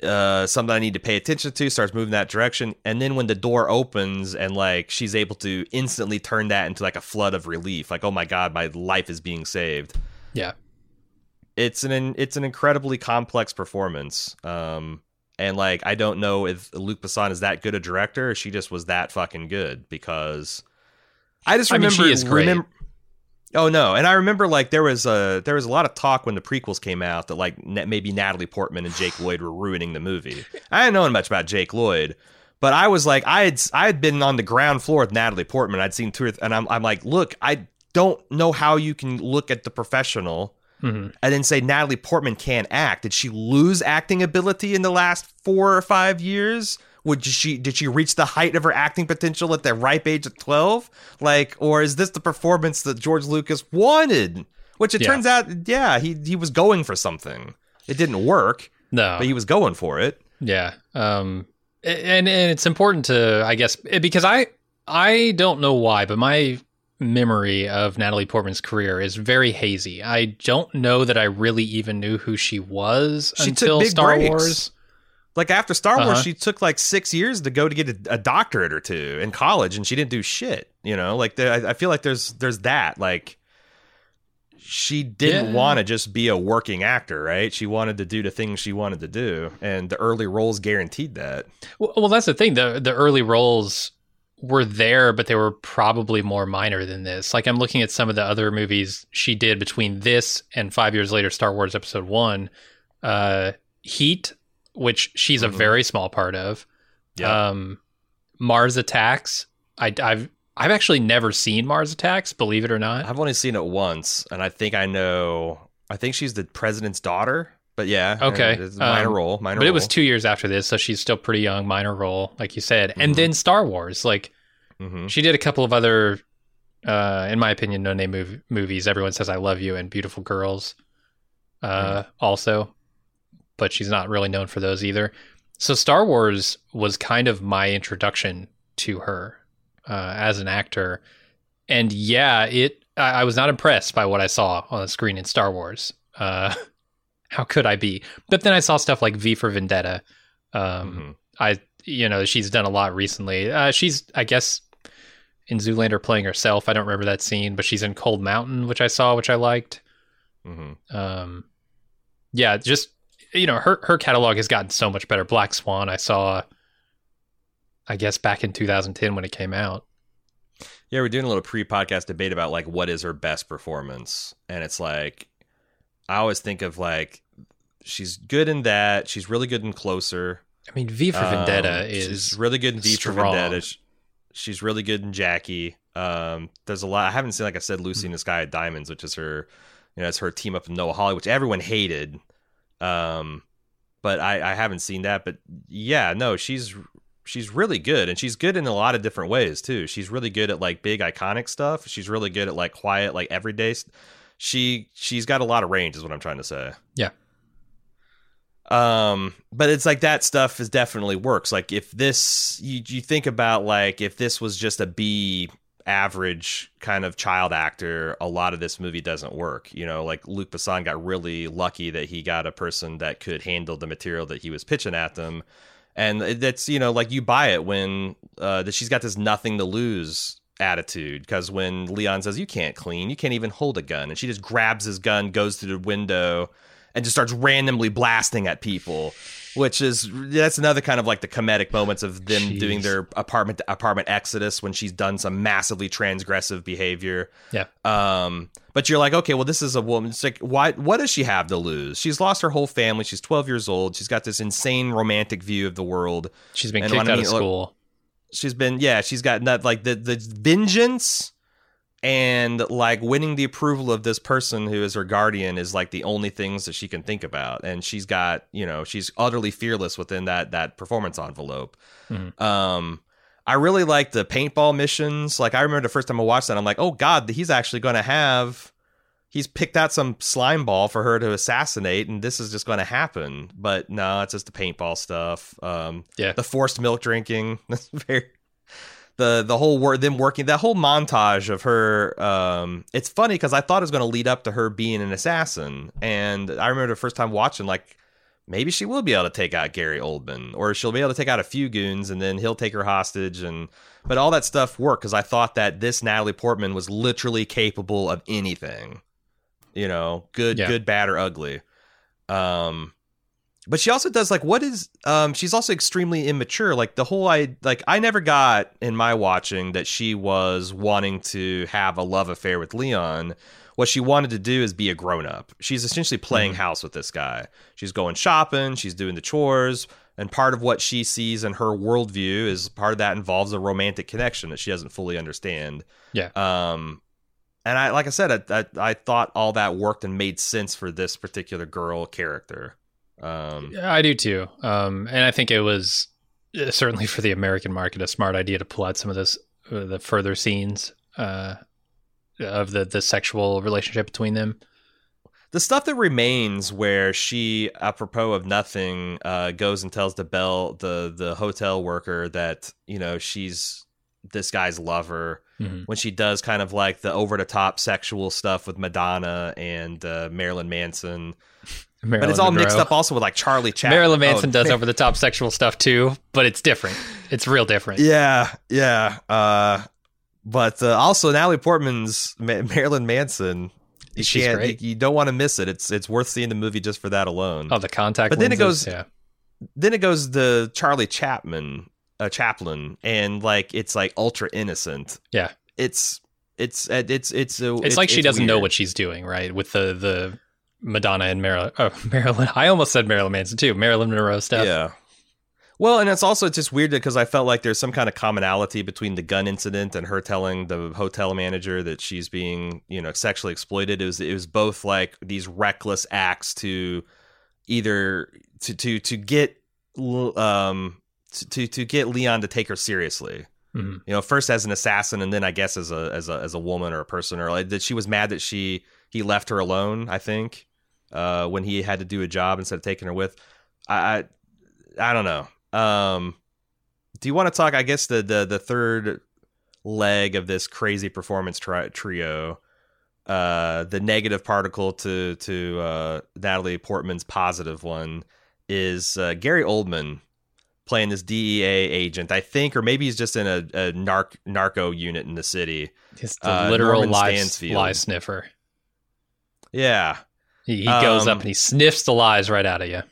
uh, something I need to pay attention to, starts moving that direction. And then when the door opens and like she's able to instantly turn that into like a flood of relief, like, oh my God, my life is being saved. Yeah. It's an it's an incredibly complex performance. Um, and like, I don't know if Luc Besson is that good a director or she just was that fucking good, because I just remember. I mean, she is great. Remember, oh no, and I remember like there was a there was a lot of talk when the prequels came out that like maybe Natalie Portman and Jake Lloyd were ruining the movie. I didn't know much about Jake Lloyd, but I was like, I had I had been on the ground floor with Natalie Portman. I'd seen two, or th- and I'm I'm like, look, I don't know how you can look at The Professional mm-hmm. and then say Natalie Portman can't act. Did she lose acting ability in the last four or five years? Would she did she reach the height of her acting potential at the ripe age of twelve? Like, or is this the performance that George Lucas wanted? Which it yeah. turns out, yeah, he he was going for something. It didn't work. No, but he was going for it. Yeah, um, and and it's important to, I guess, because I I don't know why, but my memory of Natalie Portman's career is very hazy. I don't know that I really even knew who she was she until took big Star breaks. Wars. Like after Star Wars, uh-huh. she took like six years to go to get a, a doctorate or two in college, and she didn't do shit. You know, like the, I, I feel like there's there's that. Like she didn't yeah. want to just be a working actor, right? She wanted to do the things she wanted to do, and the early roles guaranteed that. Well, well that's the thing. the The early roles were there, but they were probably more minor than this. Like I'm looking at some of the other movies she did between this and five years later, Star Wars Episode One, uh, Heat, which she's mm-hmm. a very small part of. Yeah. Um, Mars Attacks. I, I've I've actually never seen Mars Attacks, believe it or not. I've only seen it once, and I think I know. I think she's the president's daughter. But yeah, okay, it's a minor um, role. Minor but it role. was two years after this, so she's still pretty young. Minor role, like you said, mm-hmm. and then Star Wars. Like mm-hmm. she did a couple of other, uh, in my opinion, no name mov- movies. Everyone Says I Love You and Beautiful Girls, uh, mm-hmm. also. But she's not really known for those either. So Star Wars was kind of my introduction to her uh, as an actor. And yeah, it I, I was not impressed by what I saw on the screen in Star Wars. Uh, how could I be? But then I saw stuff like V for Vendetta. Um, mm-hmm. I, you know, she's done a lot recently. Uh, she's, I guess, in Zoolander playing herself. I don't remember that scene, but she's in Cold Mountain, which I saw, which I liked. Mm-hmm. Um, yeah, just... You know, her her catalog has gotten so much better. Black Swan, I saw, I guess, back in two thousand ten when it came out. Yeah, we're doing a little pre-podcast debate about, like, what is her best performance. And it's like, I always think of, like, she's good in that. She's really good in Closer. I mean, V for Vendetta um, is She's really good in V strong. for Vendetta. She's really good in Jackie. Um, there's a lot. I haven't seen, like I said, Lucy mm-hmm. in the Sky at Diamonds, which is her, you know, it's her team up with Noah Hawley, which everyone hated. Um, but I, I haven't seen that, but yeah, no, she's, she's really good, and she's good in a lot of different ways too. She's really good at like big iconic stuff. She's really good at like quiet, like everyday. St- she, she's got a lot of range is what I'm trying to say. Yeah. Um, but it's like that stuff is definitely works. Like if this, you, you think about like, if this was just a B average kind of child actor, a lot of this movie doesn't work. You know, like Luc Besson got really lucky that he got a person that could handle the material that he was pitching at them. And that's, you know, like you buy it when uh, that she's got this nothing to lose attitude, because when Leon says, you can't clean, you can't even hold a gun, and she just grabs his gun, goes through the window, and just starts randomly blasting at people, which is, that's another kind of like the comedic moments of them Jeez. doing their apartment apartment exodus when she's done some massively transgressive behavior. Yeah. Um, but you're like, okay, well, this is a woman. It's like, why, what does she have to lose? She's lost her whole family. She's twelve years old. She's got this insane romantic view of the world. She's been and kicked I mean, out of school. She's been, yeah, she's got that, like the, the vengeance and like winning the approval of this person who is her guardian is like the only things that she can think about. And she's got, you know, she's utterly fearless within that, that performance envelope. Mm-hmm. Um, I really like the paintball missions. Like I remember the first time I watched that, I'm like, oh God, he's actually going to have, he's picked out some slime ball for her to assassinate, and this is just going to happen. But no, it's just the paintball stuff. Um, yeah. The forced milk drinking. That's very, The the whole word them working, that whole montage of her, um, it's funny because I thought it was going to lead up to her being an assassin, and I remember the first time watching, like maybe she will be able to take out Gary Oldman, or she'll be able to take out a few goons and then he'll take her hostage. And but all that stuff worked because I thought that this Natalie Portman was literally capable of anything, you know, good, Yeah. good, bad, or ugly. Um, but she also does like, what is, um, she's also extremely immature. Like the whole, I like, I never got in my watching that she was wanting to have a love affair with Leon. What she wanted to do is be a grown up. She's essentially playing Mhm. house with this guy. She's going shopping. She's doing the chores. And part of what she sees in her worldview is part of that involves a romantic connection that she doesn't fully understand. Yeah. Um, and I, like I said, I, I, I thought all that worked and made sense for this particular girl character. Um, Yeah, I do too. Um, and I think it was uh, certainly for the American market a smart idea to pull out some of this, uh, the further scenes uh, of the the sexual relationship between them. The stuff that remains where she, apropos of nothing, uh, goes and tells the bell, the the hotel worker that, you know, she's this guy's lover. Mhm. When she does kind of like the over the top sexual stuff with Madonna and uh, Marilyn Manson, Marilyn but it's all mixed Monroe. up also with like Charlie Chaplin. Marilyn Manson Oh, does over the top sexual stuff too, but it's different. It's real different. Yeah, yeah. Uh, but uh, also Natalie Portman's Ma- Marilyn Manson. You She's can't, great. You, you don't want to miss it. It's it's worth seeing the movie just for that alone. Oh, the contact. But then it lenses, goes- Yeah. Then it goes to Charlie Chapman, uh, Chaplin, and like it's like ultra innocent. Yeah. It's it's uh, it's it's uh, It's, like she doesn't know weird. what she's doing, right? With the the Madonna and Marilyn. Oh, Marilyn. I almost said Marilyn Manson too. Marilyn Monroe stuff. Yeah. Well, and it's also just weird because I felt like there's some kind of commonality between the gun incident and her telling the hotel manager that she's being, you know, sexually exploited. It was it was both like these reckless acts to either to to to get um to to get Leon to take her seriously. Mhm. You know, first as an assassin, and then I guess as a as a as a woman or a person, or like that she was mad that she he left her alone. I think uh, when he had to do a job instead of taking her with. I I, I don't know. Um, do you want to talk? I guess the the the third leg of this crazy performance tri- trio, uh, the negative particle to to uh, Natalie Portman's positive one is uh, Gary Oldman playing this D E A agent, I think, or maybe he's just in a, a narc narco unit in the city. It's the Uh, literal Norman lie, Stansfield. lie sniffer. Yeah. He, he goes Um, up and he sniffs the lies right out of you.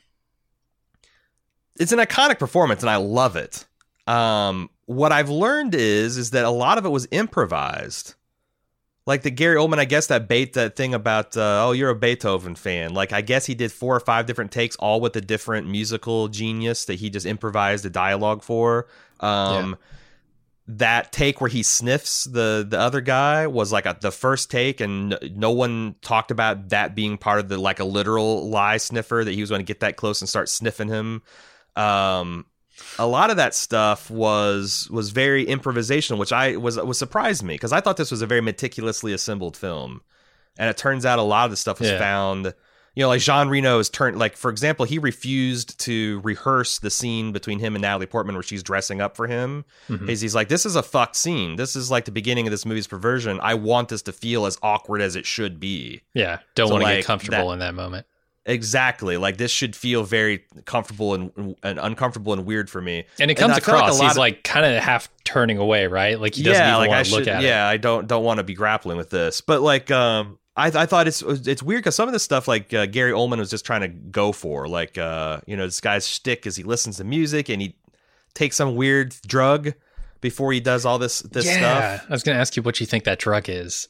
It's an iconic performance and I love it. Um, what I've learned is is that a lot of it was improvised. Like the Gary Oldman, I guess that bait that thing about uh, oh, you're a Beethoven fan. Like I guess he did four or five different takes, all with a different musical genius that he just improvised the dialogue for. Um, That take where he sniffs the the other guy was like a, the first take, and no one talked about that being part of the like a literal lie sniffer, that he was going to get that close and start sniffing him. Um, a lot of that stuff was was very improvisational, which I was was surprised me because I thought this was a very meticulously assembled film, and it turns out a lot of the stuff was Yeah. found. You know, like Jean Reno is turned, like, for example, he refused to rehearse the scene between him and Natalie Portman where she's dressing up for him. Mhm. Because he's like, this is a fucked scene. This is like the beginning of this movie's perversion. I want this to feel as awkward as it should be. Yeah, don't So, want to like, get comfortable that- in that moment. Exactly. Like, this should feel very comfortable and, and uncomfortable and weird for me. And it And comes I feel like a across, lot he's of- like kind of half turning away, right? Like he doesn't yeah, even like I want to look should, at it. yeah, I don't don't want to be grappling with this. But like, um, I I thought it's it's weird because some of the stuff like uh, Gary Oldman was just trying to go for, like, uh, you know, this guy's shtick is he listens to music and he takes some weird drug before he does all this this yeah. stuff. I was going to ask you what you think that drug is.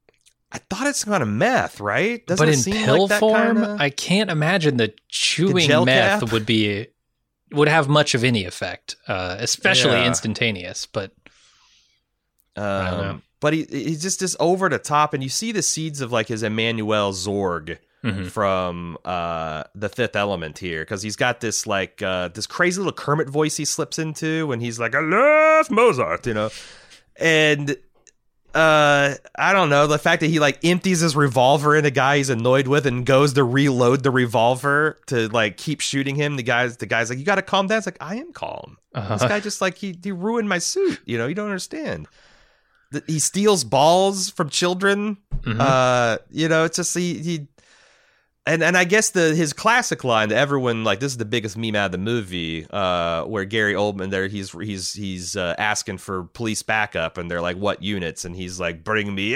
I thought it's kind of meth, right? Doesn't but it in seem pill like that form, kinda- I can't imagine that chewing gel meth cap? would be would have much of any effect, uh, especially Yeah. instantaneous. But Um, I don't know. But he he's just this over the top, and you see the seeds of like his Emmanuel Zorg Mhm. from uh, the Fifth Element here, because he's got this like uh, this crazy little Kermit voice he slips into, and he's like, "I love Mozart," you know, and uh, I don't know, the fact that he like empties his revolver in a guy he's annoyed with and goes to reload the revolver to like keep shooting him. The guy's the guy's like, "You got to calm down." It's like, I am calm. uh, This guy just like he he ruined my suit. You know, you don't understand. Th- He steals balls from children. mhm. Uh, you know, it's just he he. And and I guess the his classic line that everyone like this is the biggest meme out of the movie, uh, where Gary Oldman there he's he's he's uh, asking for police backup and they're like what units and he's like bring me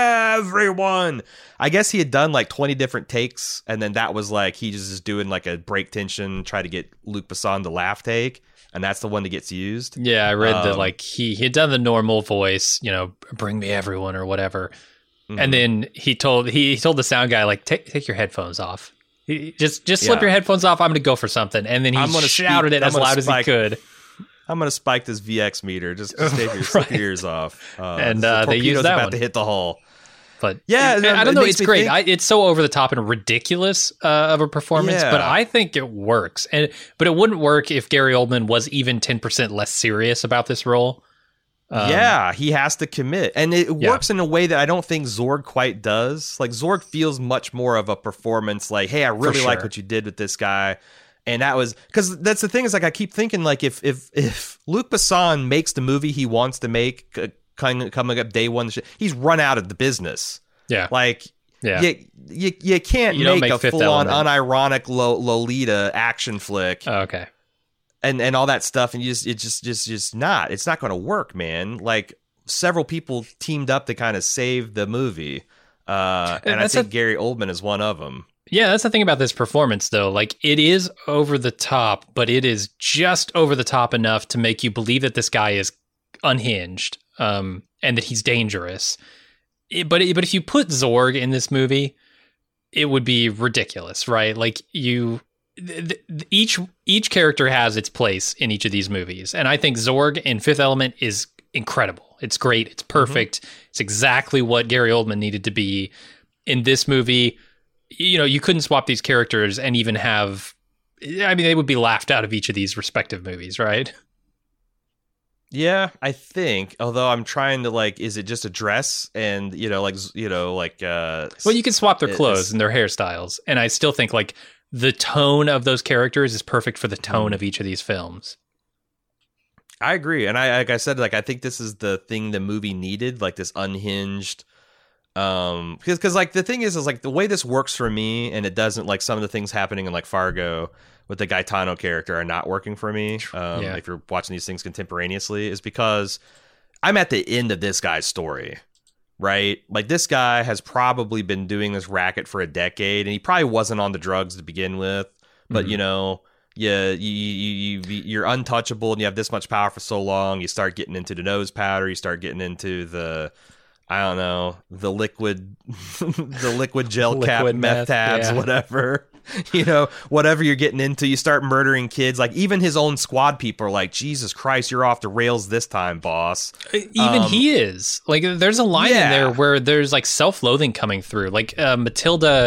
everyone. I guess he had done like twenty different takes and then that was like he just is doing like a break tension, try to get Luc Besson to laugh take, and that's the one that gets used. Yeah, I read um, that like he he had done the normal voice, you know, bring me everyone or whatever. Mm-hmm. And then he told he, he told the sound guy like take take your headphones off. He, just just slip yeah. your headphones off. I'm going to go for something. And then he I'm gonna shouted speak, it as loud spike, as he could. I'm going to spike this V X meter. Just, just take your, right. slip your ears off. Uh, and the uh, they used that about one. to hit the hull. But yeah, it, I don't know. It's great. Think, I, it's so over the top and ridiculous uh, of a performance, yeah. but I think it works. And but it wouldn't work if Gary Oldman was even ten percent less serious about this role. Um, yeah, he has to commit. And it yeah. works in a way that I don't think Zorg quite does. Like, Zorg feels much more of a performance like, hey, I really sure. like what you did with this guy. And that was, because that's the thing is, like, I keep thinking, like, if if if Luc Besson makes the movie he wants to make, uh, coming, coming up day one, he's run out of the business. Yeah. Like, yeah. you, you, you can't you make, make a Fifth full-on, Element. unironic Lo- Lolita action flick. Oh, okay. And, and all that stuff, and you just it just just just not it's not going to work, man. Like several people teamed up to kind of save the movie, uh, and That's I think a, Gary Oldman is one of them. Yeah, that's the thing about this performance, though. Like it is over the top, but it is just over the top enough to make you believe that this guy is unhinged, um, and that he's dangerous. It, but it, but if you put Zorg in this movie, it would be ridiculous, right? Like you. The, the, each each character has its place in each of these movies, and I think Zorg in Fifth Element is incredible. It's great. It's perfect. Mm-hmm. It's exactly what Gary Oldman needed to be in this movie. You know, you couldn't swap these characters and even have. I mean, they would be laughed out of each of these respective movies, right? Yeah, I think. Although I'm trying to like, is it just a dress and you know, like you know, like. Uh, well, you can swap their clothes and their hairstyles, and I still think like. The tone of those characters is perfect for the tone of each of these films. I agree. And I, like I said, like, I think this is the thing the movie needed, like this unhinged, um, because, because like the thing is, is like the way this works for me and it doesn't like some of the things happening in like Fargo with the Gaetano character are not working for me. Um, yeah. If you're watching these things contemporaneously is because I'm at the end of this guy's story. Right? Like this guy has probably been doing this racket for a decade and he probably wasn't on the drugs to begin with, but mm-hmm. you know, yeah, you, you, you, you're untouchable and you have this much power for so long. You start getting into the nose powder. You start getting into the, I don't know, the liquid, the liquid gel liquid cap meth, meth tabs, yeah. whatever. You know, whatever you're getting into, you start murdering kids. Like even his own squad people are like, Jesus Christ, you're off the rails this time, boss. Even um, he is. Like there's a line yeah. in there where there's like self-loathing coming through. Like uh, Matilda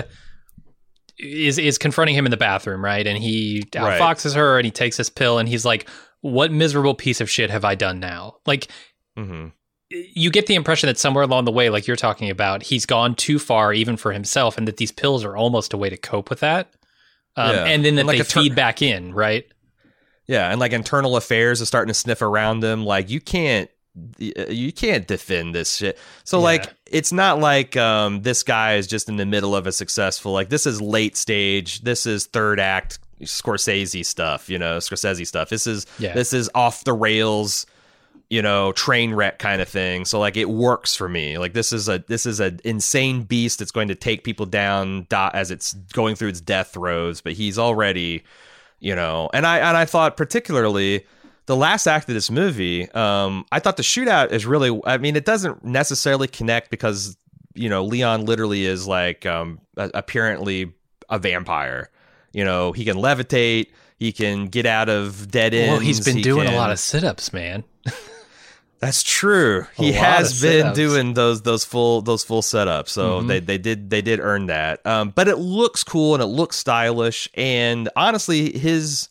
is is confronting him in the bathroom, right? And he outfoxes right. her and he takes this pill and he's like, what miserable piece of shit have I done now? Like mm-hmm. you get the impression that somewhere along the way, like you're talking about, he's gone too far even for himself and that these pills are almost a way to cope with that. Um, yeah. And then that and like they ter- feed back in, right? Yeah, and like internal affairs is starting to sniff around him. Like you can't, you can't defend this shit. So yeah. like, it's not like um, this guy is just in the middle of a successful. Like this is late stage. This is third act Scorsese stuff. You know, Scorsese stuff. This is yeah. this is off the rails. You know, train wreck kind of thing. So like it works for me. Like this is a this is an insane beast that's going to take people down as it's going through its death throes. But he's already, you know, and I and I thought particularly the last act of this movie. Um, I thought the shootout is really. I mean, it doesn't necessarily connect because you know Leon literally is like um, apparently a vampire. You know, he can levitate. He can get out of dead ends. Well, he's been he doing can, a lot of sit-ups, man. That's true. He has been doing those those full those full setups, so mm-hmm. they they did they did earn that. Um, but it looks cool and it looks stylish, and honestly, his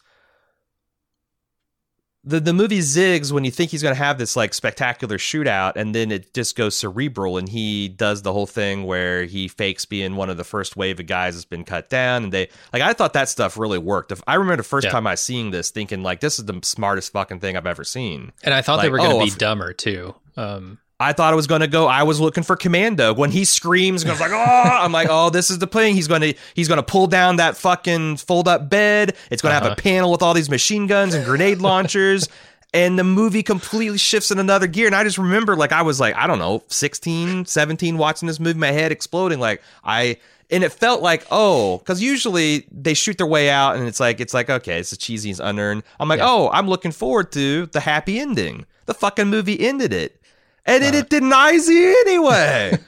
the the movie zigs when you think he's going to have this like spectacular shootout, and then it just goes cerebral, and he does the whole thing where he fakes being one of the first wave of guys that's been cut down, and they like I thought that stuff really worked. If I remember the first yeah. time I seeing this, thinking like this is the smartest fucking thing I've ever seen, and I thought like, they were going to oh, be if, dumber too. Um, I thought it was going to go. I was looking for Commando when he screams and goes like, "Oh!" I'm like, "Oh, this is the thing. He's going to he's going to pull down that fucking fold up bed. It's going to Uh-huh. have a panel with all these machine guns and grenade launchers." And the movie completely shifts in another gear. And I just remember, like, I was like, I don't know, sixteen, seventeen, watching this movie, my head exploding. Like, I, and it felt like, oh, because usually they shoot their way out and it's like, it's like, okay, it's a cheesy, it's unearned. I'm like, Yeah. oh, I'm looking forward to the happy ending. The fucking movie ended it. And Uh. it, it denies you anyway.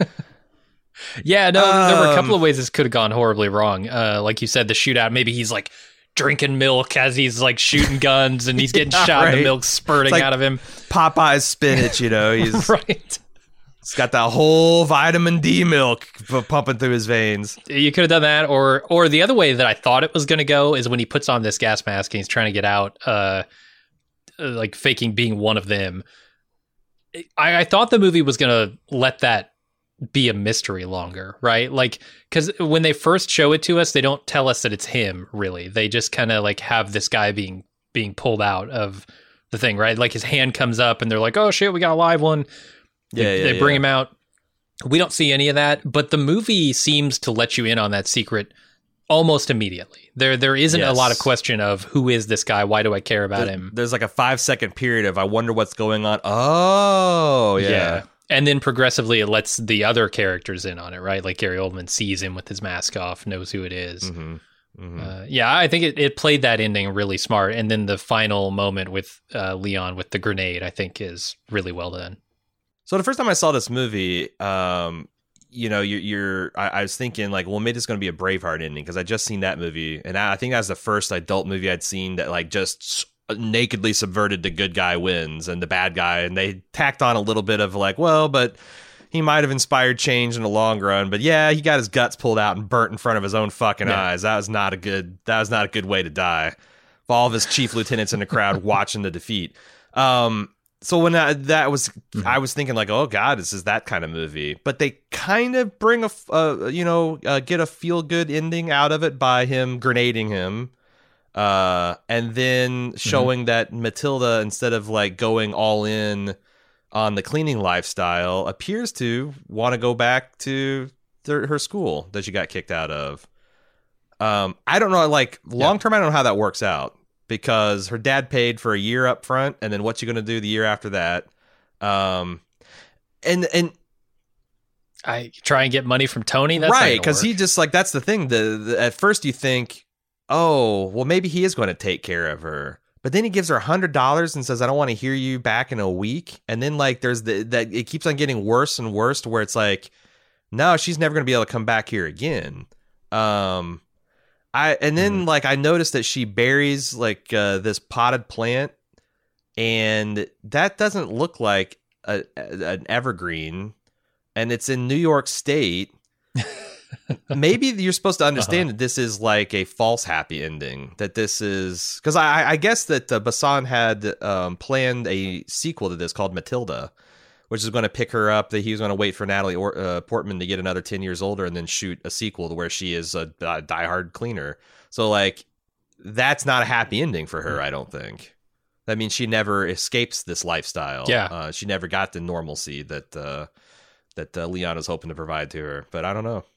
Yeah, no, there were a couple Um, of ways this could have gone horribly wrong. Uh, like you said, the shootout, maybe he's like drinking milk as he's like shooting guns and he's getting Yeah, shot and right. the milk's spurting It's like- out of him. Popeye's spinach, you know, he's, Right. he's got that whole vitamin D milk p- pumping through his veins. You could have done that, or or the other way that I thought it was going to go is when he puts on this gas mask and he's trying to get out, uh, like faking being one of them. I, I thought the movie was going to let that be a mystery longer, right? Like, because when they first show it to us, they don't tell us that it's him. Really, they just kind of like have this guy being being pulled out of the thing, right? Like his hand comes up and they're like, "Oh shit, we got a live one." They, Yeah, yeah, they bring yeah. him out. We don't see any of that, but the movie seems to let you in on that secret almost immediately. There, there isn't a lot of Yes. question of who is this guy? Why do I care about There- him? There's like a five second period of I wonder what's going on. Oh, yeah. And then progressively, it lets the other characters in on it, right? Like Gary Oldman sees him with his mask off, knows who it is. Mm-hmm. Mm-hmm. Uh, yeah, I think it, it played that ending really smart. And then the final moment with uh, Leon with the grenade, I think, is really well done. So the first time I saw this movie, um, you know, you're, you're I, I was thinking like, well, maybe it's going to be a Braveheart ending because I just seen that movie, and I, I think that's the first adult movie I'd seen that like just nakedly subverted the good guy wins and the bad guy, and they tacked on a little bit of like, well, but he might have inspired change in the long run, but yeah, he got his guts pulled out and burnt in front of his own fucking Yeah. eyes. That was not a good. That was not a good way to die. With all of his chief lieutenants in the crowd watching the defeat. Um, so when I, that was, Mhm. I was thinking like, oh god, this is that kind of movie. But they kind of bring a, f- uh, you know, uh, get a feel good ending out of it by him grenading him. Uh, and then showing that Matilda, instead of like going all in on the cleaning lifestyle, appears to want to go back to their, her school that she got kicked out of. Um, I don't know, like long term, I don't know how that works out because her dad paid for a year up front, and then what's you going to do the year after that? Um, and and I try and get money from Tony. That's right, because he just like that's the thing. The, the at first you think, oh, well, maybe he is going to take care of her, but then he gives her a hundred dollars and says, "I don't want to hear you back in a week." And then like there's the that it keeps on getting worse and worse to where it's like, no, she's never going to be able to come back here again. Um, I and then like I noticed that she buries like uh, this potted plant, and that doesn't look like a, a, an evergreen. And it's in New York State. Maybe you're supposed to understand Uh-huh. that this is like a false happy ending. That this is because I, I guess that uh, Bassan had um, planned a sequel to this called Matilda, which is going to pick her up. That he was going to wait for Natalie or, uh, Portman to get another ten years older and then shoot a sequel to where she is a, a diehard cleaner. So like that's not a happy ending for her. I don't think. That means she never escapes this lifestyle. Yeah. uh, she never got the normalcy that. Uh, that uh, Leon is hoping to provide to her, but I don't know.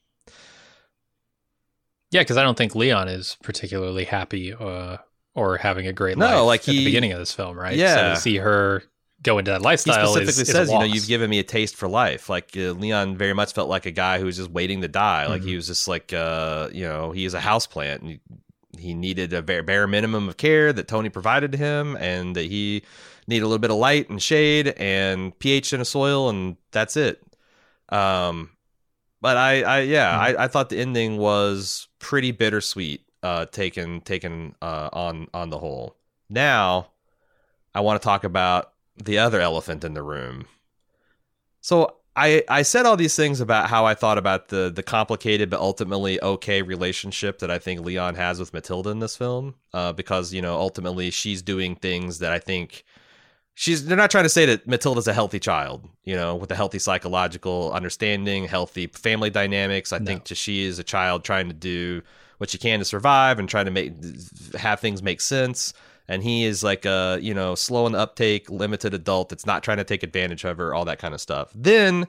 Yeah, because I don't think Leon is particularly happy uh, or having a great No, life like at he- the beginning of this film, right? Yeah. So to see her go into that He lifestyle specifically is, is a says, you know, loss. you've given me a taste for life. Like uh, Leon very much felt like a guy who was just waiting to die. Like Mhm. he was just like, uh, you know, he is a houseplant and he, he needed a bare, bare minimum of care that Tony provided to him, and that he needed a little bit of light and shade and pH in the soil, and that's it. Um, but I, I yeah, Mhm. I, I thought the ending was pretty bittersweet. Uh, taken taken uh on on the whole. Now, I want to talk about the other elephant in the room. So I I said all these things about how I thought about the the complicated but ultimately okay relationship that I think Leon has with Matilda in this film. Uh, because you know ultimately she's doing things that I think. She's. They're not trying to say that Matilda's a healthy child, you know, with a healthy psychological understanding, healthy family dynamics. I No. think just she is a child trying to do what she can to survive and trying to make have things make sense. and he is like a, you know, slow in the uptake, limited adult that's not trying to take advantage of her, all that kind of stuff. Then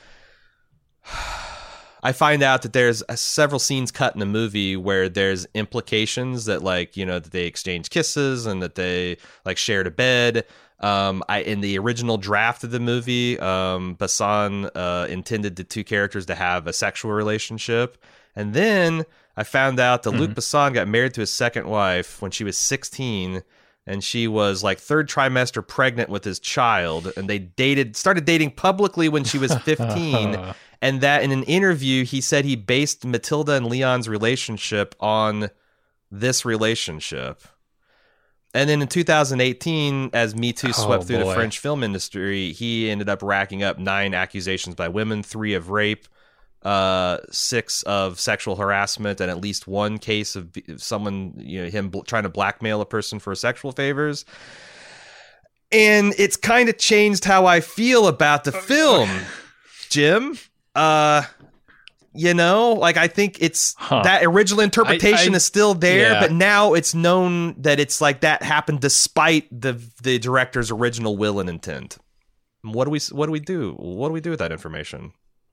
I find out that there's uh, several scenes cut in the movie where there's implications that, like, you know, that they exchange kisses and that they like shared a bed. Um, I in the original draft of the movie, um, Besson uh, intended the two characters to have a sexual relationship, and then I found out that mm-hmm. Luc Besson got married to his second wife when she was sixteen, and she was like third trimester pregnant with his child, and they dated, started dating publicly when she was fifteen. And that in an interview, he said he based Matilda and Leon's relationship on this relationship. And then in two thousand eighteen, as Me Too swept oh, through boy. the French film industry, he ended up racking up nine accusations by women, three of rape, uh, six of sexual harassment, and at least one case of someone, you know, him bl- trying to blackmail a person for sexual favors. And it's kind of changed how I feel about the film, Jim. Uh, you know, like, I think it's huh. that original interpretation I, I, is still there, yeah. but now it's known that it's like that happened despite the the director's original will and intent. What do we what do we do? What do we do with that information?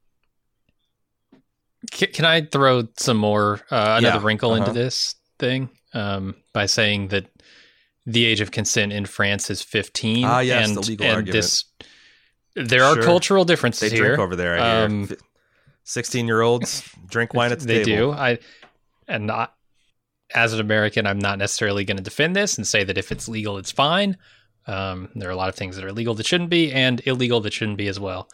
Can, can I throw some more uh, another Yeah, wrinkle uh-huh. into this thing um, by saying that the age of consent in France is fifteen? Ah, yes, and, the legal and argument. This, there are Sure. cultural differences They here. drink over there. I Um, hear. sixteen-year-olds drink wine at the they table. do. I and not as an American, I'm not necessarily going to defend this and say that if it's legal, it's fine. Um, there are a lot of things that are legal that shouldn't be, and illegal that shouldn't be as well.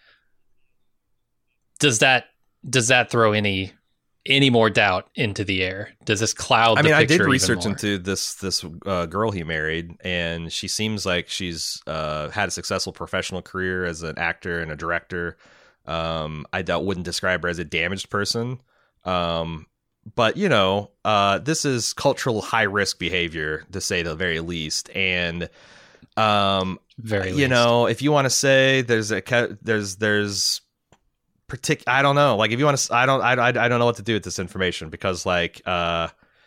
Does that does that throw any any more doubt into the air? Does this cloud I the mean, I did picture even research more? into this this uh, girl he married, and she seems like she's uh, had a successful professional career as an actor and a director. Um, I doubt, wouldn't describe her as a damaged person. Um, but, you know, uh, this is cultural high risk behavior, to say the very least. And, um, Very you least. know, if you want to say there's a, ca- there's, there's, partic- I don't know. Like, if you want to, I don't, I, I, I don't know what to do with this information, because, like, uh,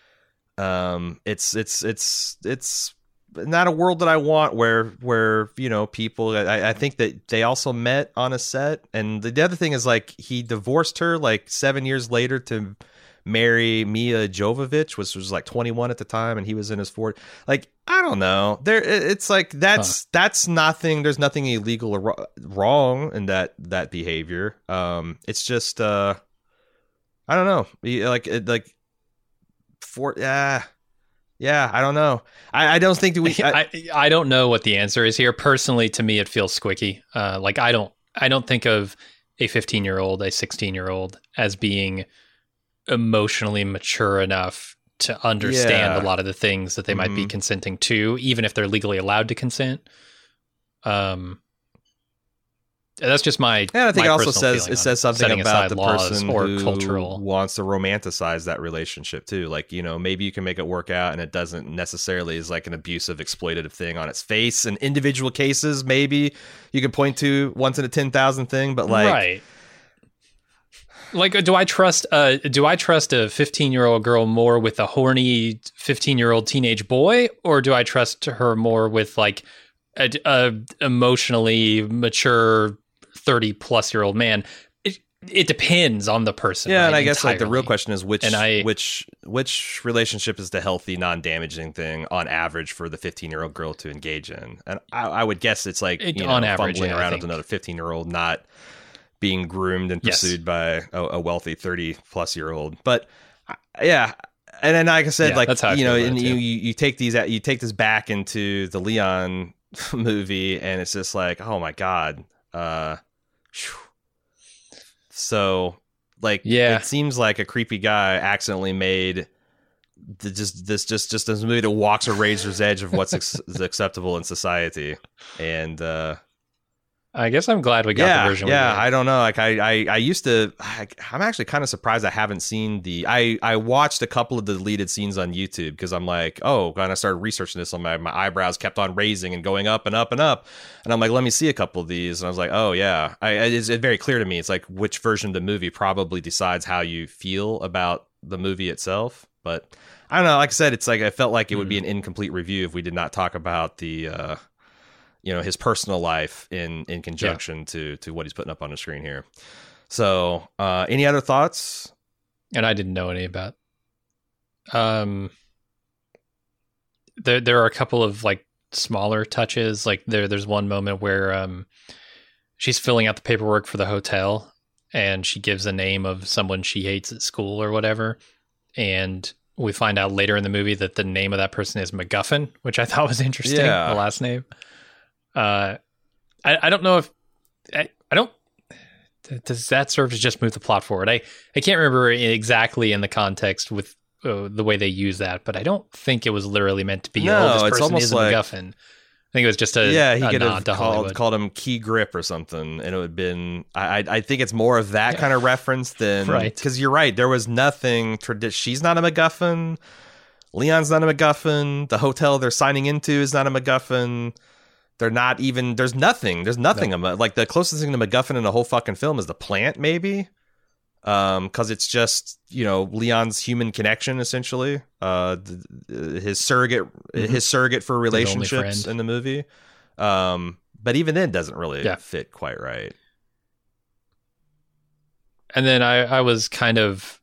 um, it's, it's, it's, it's, not a world that I want where, where, you know, people, I, I think that they also met on a set. And the other thing is, like, he divorced her like seven years later to marry Mia Jovovich, which was like twenty-one at the time, and he was in his forties. Like, I don't know. There, it's like, that's, huh. that's nothing. There's nothing illegal or wrong in that, that behavior. Um, it's just, uh, I don't know. Like, like, for, yeah. Yeah, I don't know. I, I don't think that we. I, I I don't know what the answer is here. Personally, to me, it feels squicky. Uh, like I don't I don't think of a fifteen year old, a sixteen year old as being emotionally mature enough to understand Yeah. a lot of the things that they might be Mhm. consenting to, even if they're legally allowed to consent. Um, that's just my. and I think my it also personal says feeling it on says something setting about aside the laws person or who cultural. wants to romanticize that relationship too. Like, you know, maybe you can make it work out, and it doesn't necessarily is like an abusive, exploitative thing on its face. In individual cases, maybe you can point to once in a ten thousand thing, but like, right. Like, do I trust? Uh, do I trust a fifteen-year-old girl more with a horny fifteen-year-old teenage boy, or do I trust her more with like a, a emotionally mature thirty-plus-year-old man? It, it depends on the person. yeah, right, and I guess like the entirely. real question is which And I- which which relationship is the healthy, non-damaging thing on average for the fifteen-year-old girl to engage in? And I, I would guess it's like It- you know, on average, fumbling yeah, I around think. with another fifteen-year-old, not being groomed and Yes. pursued by a, a wealthy thirty-plus-year-old. But uh, yeah, and then like I said, Yeah, like that's how I you know, feel about and it, you too. you you take these you take this back into the Leon movie, and it's just like, oh my god. Uh, phew. So, like, Yeah. it seems like a creepy guy accidentally made the, just this just just this movie that walks a razor's edge of what's ex- is acceptable in society, and uh, I guess I'm glad we got yeah, the version. yeah. we did. I don't know. Like, I I, I used to. I, I'm actually kind of surprised I haven't seen the. I I watched a couple of the deleted scenes on YouTube because I'm like, oh, when I started researching this, on my my eyebrows kept on raising and going up and up and up, and I'm like, let me see a couple of these, and I was like, oh yeah, I, it's it's very clear to me. It's like which version of the movie probably decides how you feel about the movie itself. But I don't know. Like I said, it's like I felt like it would be an incomplete review if we did not talk about the, uh, you know, his personal life in in conjunction yeah. to to what he's putting up on the screen here. So, uh, any other thoughts? And I didn't know any about. Um, there there are a couple of like smaller touches. Like there there's one moment where um, she's filling out the paperwork for the hotel, and she gives a name of someone she hates at school or whatever, and we find out later in the movie that the name of that person is MacGuffin, which I thought was interesting. Yeah. The last name. Uh, I I don't know if I, I don't. Does that serve to just move the plot forward? I, I can't remember exactly in the context with uh, the way they use that, but I don't think it was literally meant to be, no, oh, this it's person almost is a like, MacGuffin. I think it was just a, yeah, he a could nod have to called, Hollywood. called him Key Grip or something, and it would have been, I, I I think it's more of that yeah. kind of reference than, right. Because you're right, there was nothing, tradi- she's not a MacGuffin, Leon's not a MacGuffin, the hotel they're signing into is not a MacGuffin. They're not even, there's nothing, there's nothing. No. Like the closest thing to MacGuffin in the whole fucking film is the plant, maybe. Um, cause it's just, you know, Leon's human connection, essentially. Uh, his surrogate, mm-hmm. his surrogate for relationships in the movie. Um, but even then doesn't really yeah. fit quite right. And then I, I was kind of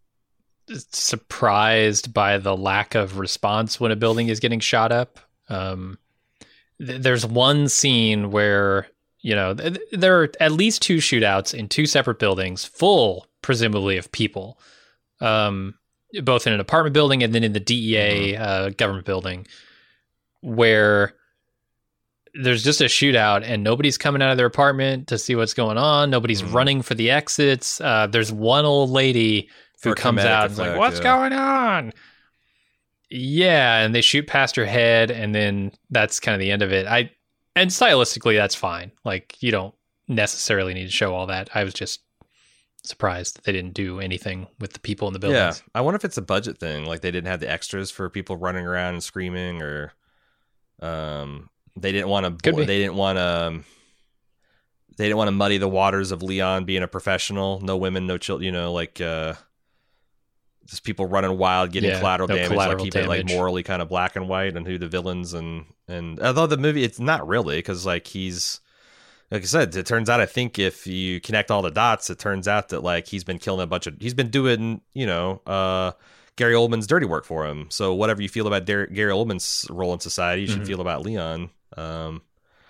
surprised by the lack of response when a building is getting shot up. Um, There's one scene where, you know, th- there are at least two shootouts in two separate buildings, full, presumably, of people, um, both in an apartment building and then in the D E A uh, government building, where there's just a shootout and nobody's coming out of their apartment to see what's going on. Nobody's mm. running for the exits. Uh, there's one old lady who for comes out and is like, what's yeah. going on? Yeah, and they shoot past her head, and then that's kind of the end of it. I and stylistically, that's fine. Like, you don't necessarily need to show all that. I was just surprised that they didn't do anything with the people in the buildings. Yeah, I wonder if it's a budget thing. Like, they didn't have the extras for people running around and screaming, or um, they didn't want to. They didn't want to. They didn't want to muddy the waters of Leon being a professional. No women, no children. You know, like. Uh, Just people running wild, getting yeah, collateral no damage, collateral like keep damage. It like morally kind of black and white, and who the villains and and although the movie it's not really because like he's like I said, it turns out I think if you connect all the dots, it turns out that like he's been killing a bunch of he's been doing you know uh, Gary Oldman's dirty work for him. So whatever you feel about Der- Gary Oldman's role in society, you should mm-hmm. feel about Leon. Um,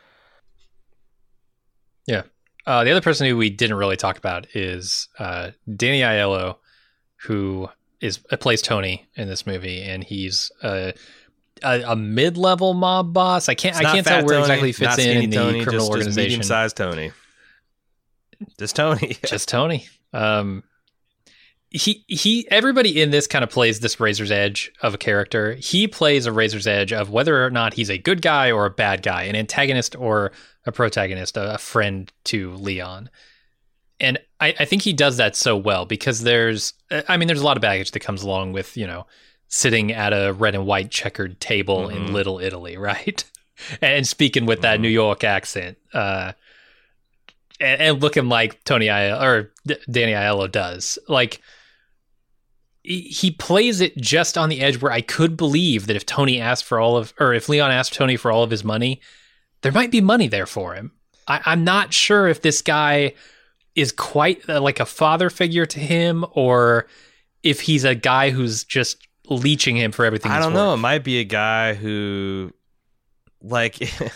yeah, uh, the other person who we didn't really talk about is uh, Danny Aiello, who. Is uh, plays Tony in this movie, and he's uh, a, a mid-level mob boss. I can't, I can't tell where Tony, exactly he fits in in the Tony, criminal just, organization. Just medium-sized Tony, just Tony, just Tony. Um, he he. Everybody in this kind of plays this razor's edge of a character. He plays a razor's edge of whether or not he's a good guy or a bad guy, an antagonist or a protagonist, a, a friend to Leon. And I, I think he does that so well because there's, I mean, there's a lot of baggage that comes along with, you know, sitting at a red and white checkered table mm-hmm. in Little Italy, right? And speaking with that mm-hmm. New York accent, uh, and, and looking like Tony Aiello, or D- Danny Aiello does. Like, he, he plays it just on the edge where I could believe that if Tony asked for all of, or if Leon asked Tony for all of his money, there might be money there for him. I, I'm not sure if this guy is quite uh, like a father figure to him, or if he's a guy who's just leeching him for everything. I don't worth. know. It might be a guy who, like,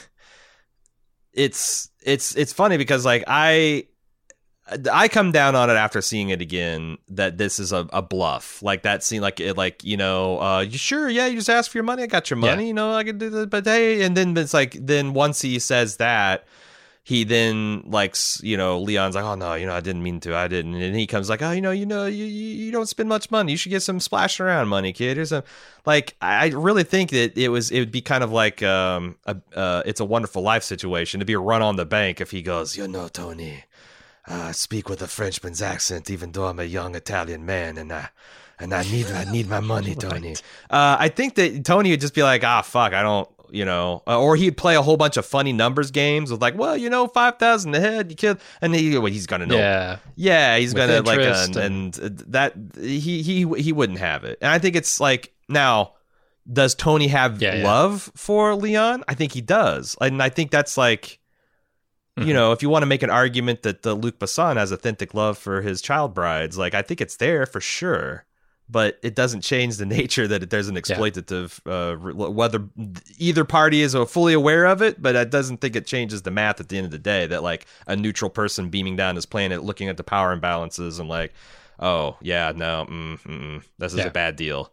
it's it's it's funny because like I I come down on it after seeing it again that this is a, a bluff. Like that scene, like it, like you know, uh, you sure? Yeah, you just ask for your money. I got your money. Yeah. You know, I can do that. But hey, and then it's like then once he says that. He then likes, you know, Leon's like, oh no, you know, I didn't mean to, I didn't, and he comes like, oh, you know, you know, you you don't spend much money, you should get some splashing around money, kid. Here's some, like, I really think that it was, it would be kind of like, um, a, uh, It's a Wonderful Life situation to be a run on the bank if he goes, you know, Tony, I uh, speak with a Frenchman's accent, even though I'm a young Italian man, and I and I need I need my money, Tony. Right. Uh, I think that Tony would just be like, ah, fuck, I don't. you know, uh, or he'd play a whole bunch of funny numbers games with like, well, you know, five thousand ahead, you killed, and he, well, he's gonna know, yeah, yeah, he's With gonna like, uh, interest and, and that he he he wouldn't have it, and I think it's like now. Does Tony have Yeah, yeah. love for Leon? I think he does. And I think that's like, Mhm. you know, if you want to make an argument that the Luc Besson has authentic love for his child brides, like I think it's there for sure. But it doesn't change the nature that there's an exploitative, uh, re- whether either party is fully aware of it, but I doesn't think it changes the math at the end of the day that like a neutral person beaming down his planet, looking at the power imbalances and like, oh, yeah, no, mm, mm, this is Yeah. a bad deal.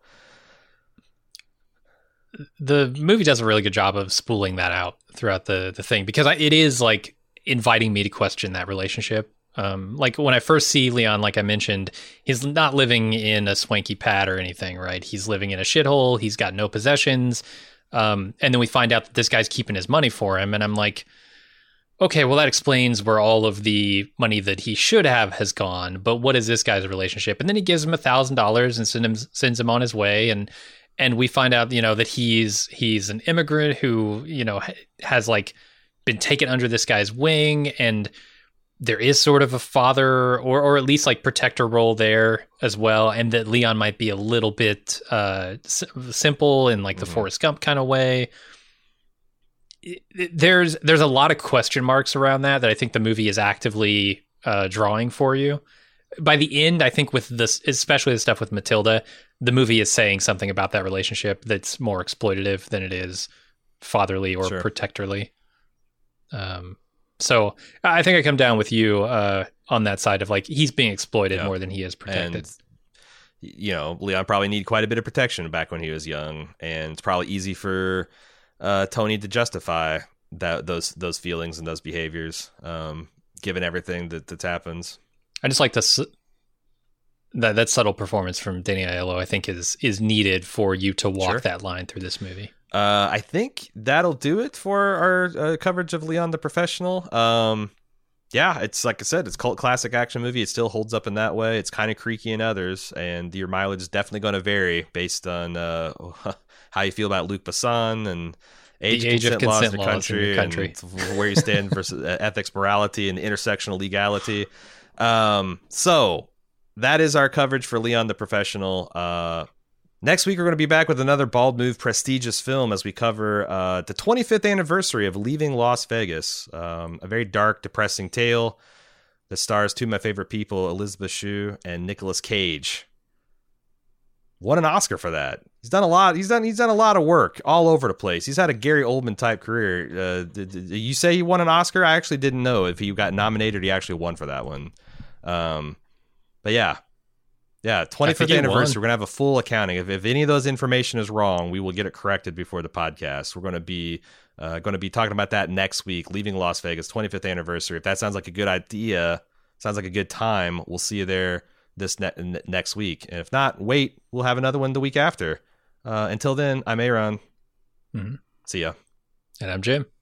The movie does a really good job of spooling that out throughout the the thing, because I, it is like inviting me to question that relationship. Um, like when I first see Leon, like I mentioned, he's not living in a swanky pad or anything, right? He's living in a shithole. He's got no possessions. Um, and then we find out that this guy's keeping his money for him. And I'm like, okay, well, that explains where all of the money that he should have has gone. But what is this guy's relationship? And then he gives him a thousand dollars and send him, sends him on his way. And And we find out, you know, that he's he's an immigrant who, you know, ha- has like been taken under this guy's wing, and there is sort of a father or or at least like protector role there as well, and that Leon might be a little bit uh, s- simple in like the Mhm. Forrest Gump kind of way. It- it- There's there's a lot of question marks around that that I think the movie is actively uh, drawing for you. By the end, I think with this, especially the stuff with Matilda, the movie is saying something about that relationship that's more exploitative than it is fatherly or Sure. protectorly. Um, so I think I come down with you uh, on that side of like he's being exploited Yeah. more than he is protected. And you know, Leon probably needed quite a bit of protection back when he was young, and it's probably easy for uh, Tony to justify that those those feelings and those behaviors, um, given everything that that happens. I just like this that that subtle performance from Danny Aiello. I think is is needed for you to walk Sure. that line through this movie. Uh, I think that'll do it for our uh, coverage of Leon the Professional. Um, yeah, it's like I said, it's cult classic action movie. It still holds up in that way. It's kind of creaky in others, and your mileage is definitely going to vary based on uh, how you feel about Luc Besson and age, The age of consent laws in consent the laws in country, the country. and where you stand versus uh, ethics, morality, and intersectional legality. Um, so that is our coverage for Leon the Professional. Uh, next week, we're going to be back with another Bald Move prestigious film as we cover uh, the twenty-fifth anniversary of Leaving Las Vegas, um, a very dark, depressing tale that stars two of my favorite people, Elizabeth Shue and Nicolas Cage. Won an Oscar for that. He's done a lot. He's done. He's done a lot of work all over the place. He's had a Gary Oldman type career. Uh, did, did you say he won an Oscar? I actually didn't know if he got nominated. Or he actually won for that one. Um, but yeah, yeah. twenty-fifth he anniversary. won. We're gonna have a full accounting. If if any of those information is wrong, we will get it corrected before the podcast. We're gonna be uh, going to be talking about that next week. Leaving Las Vegas, twenty-fifth anniversary. If that sounds like a good idea, sounds like a good time. We'll see you there this ne- n- next week. And if not, wait, we'll have another one the week after. Uh, until then, I'm Aaron. Mhm. See ya. And I'm Jim.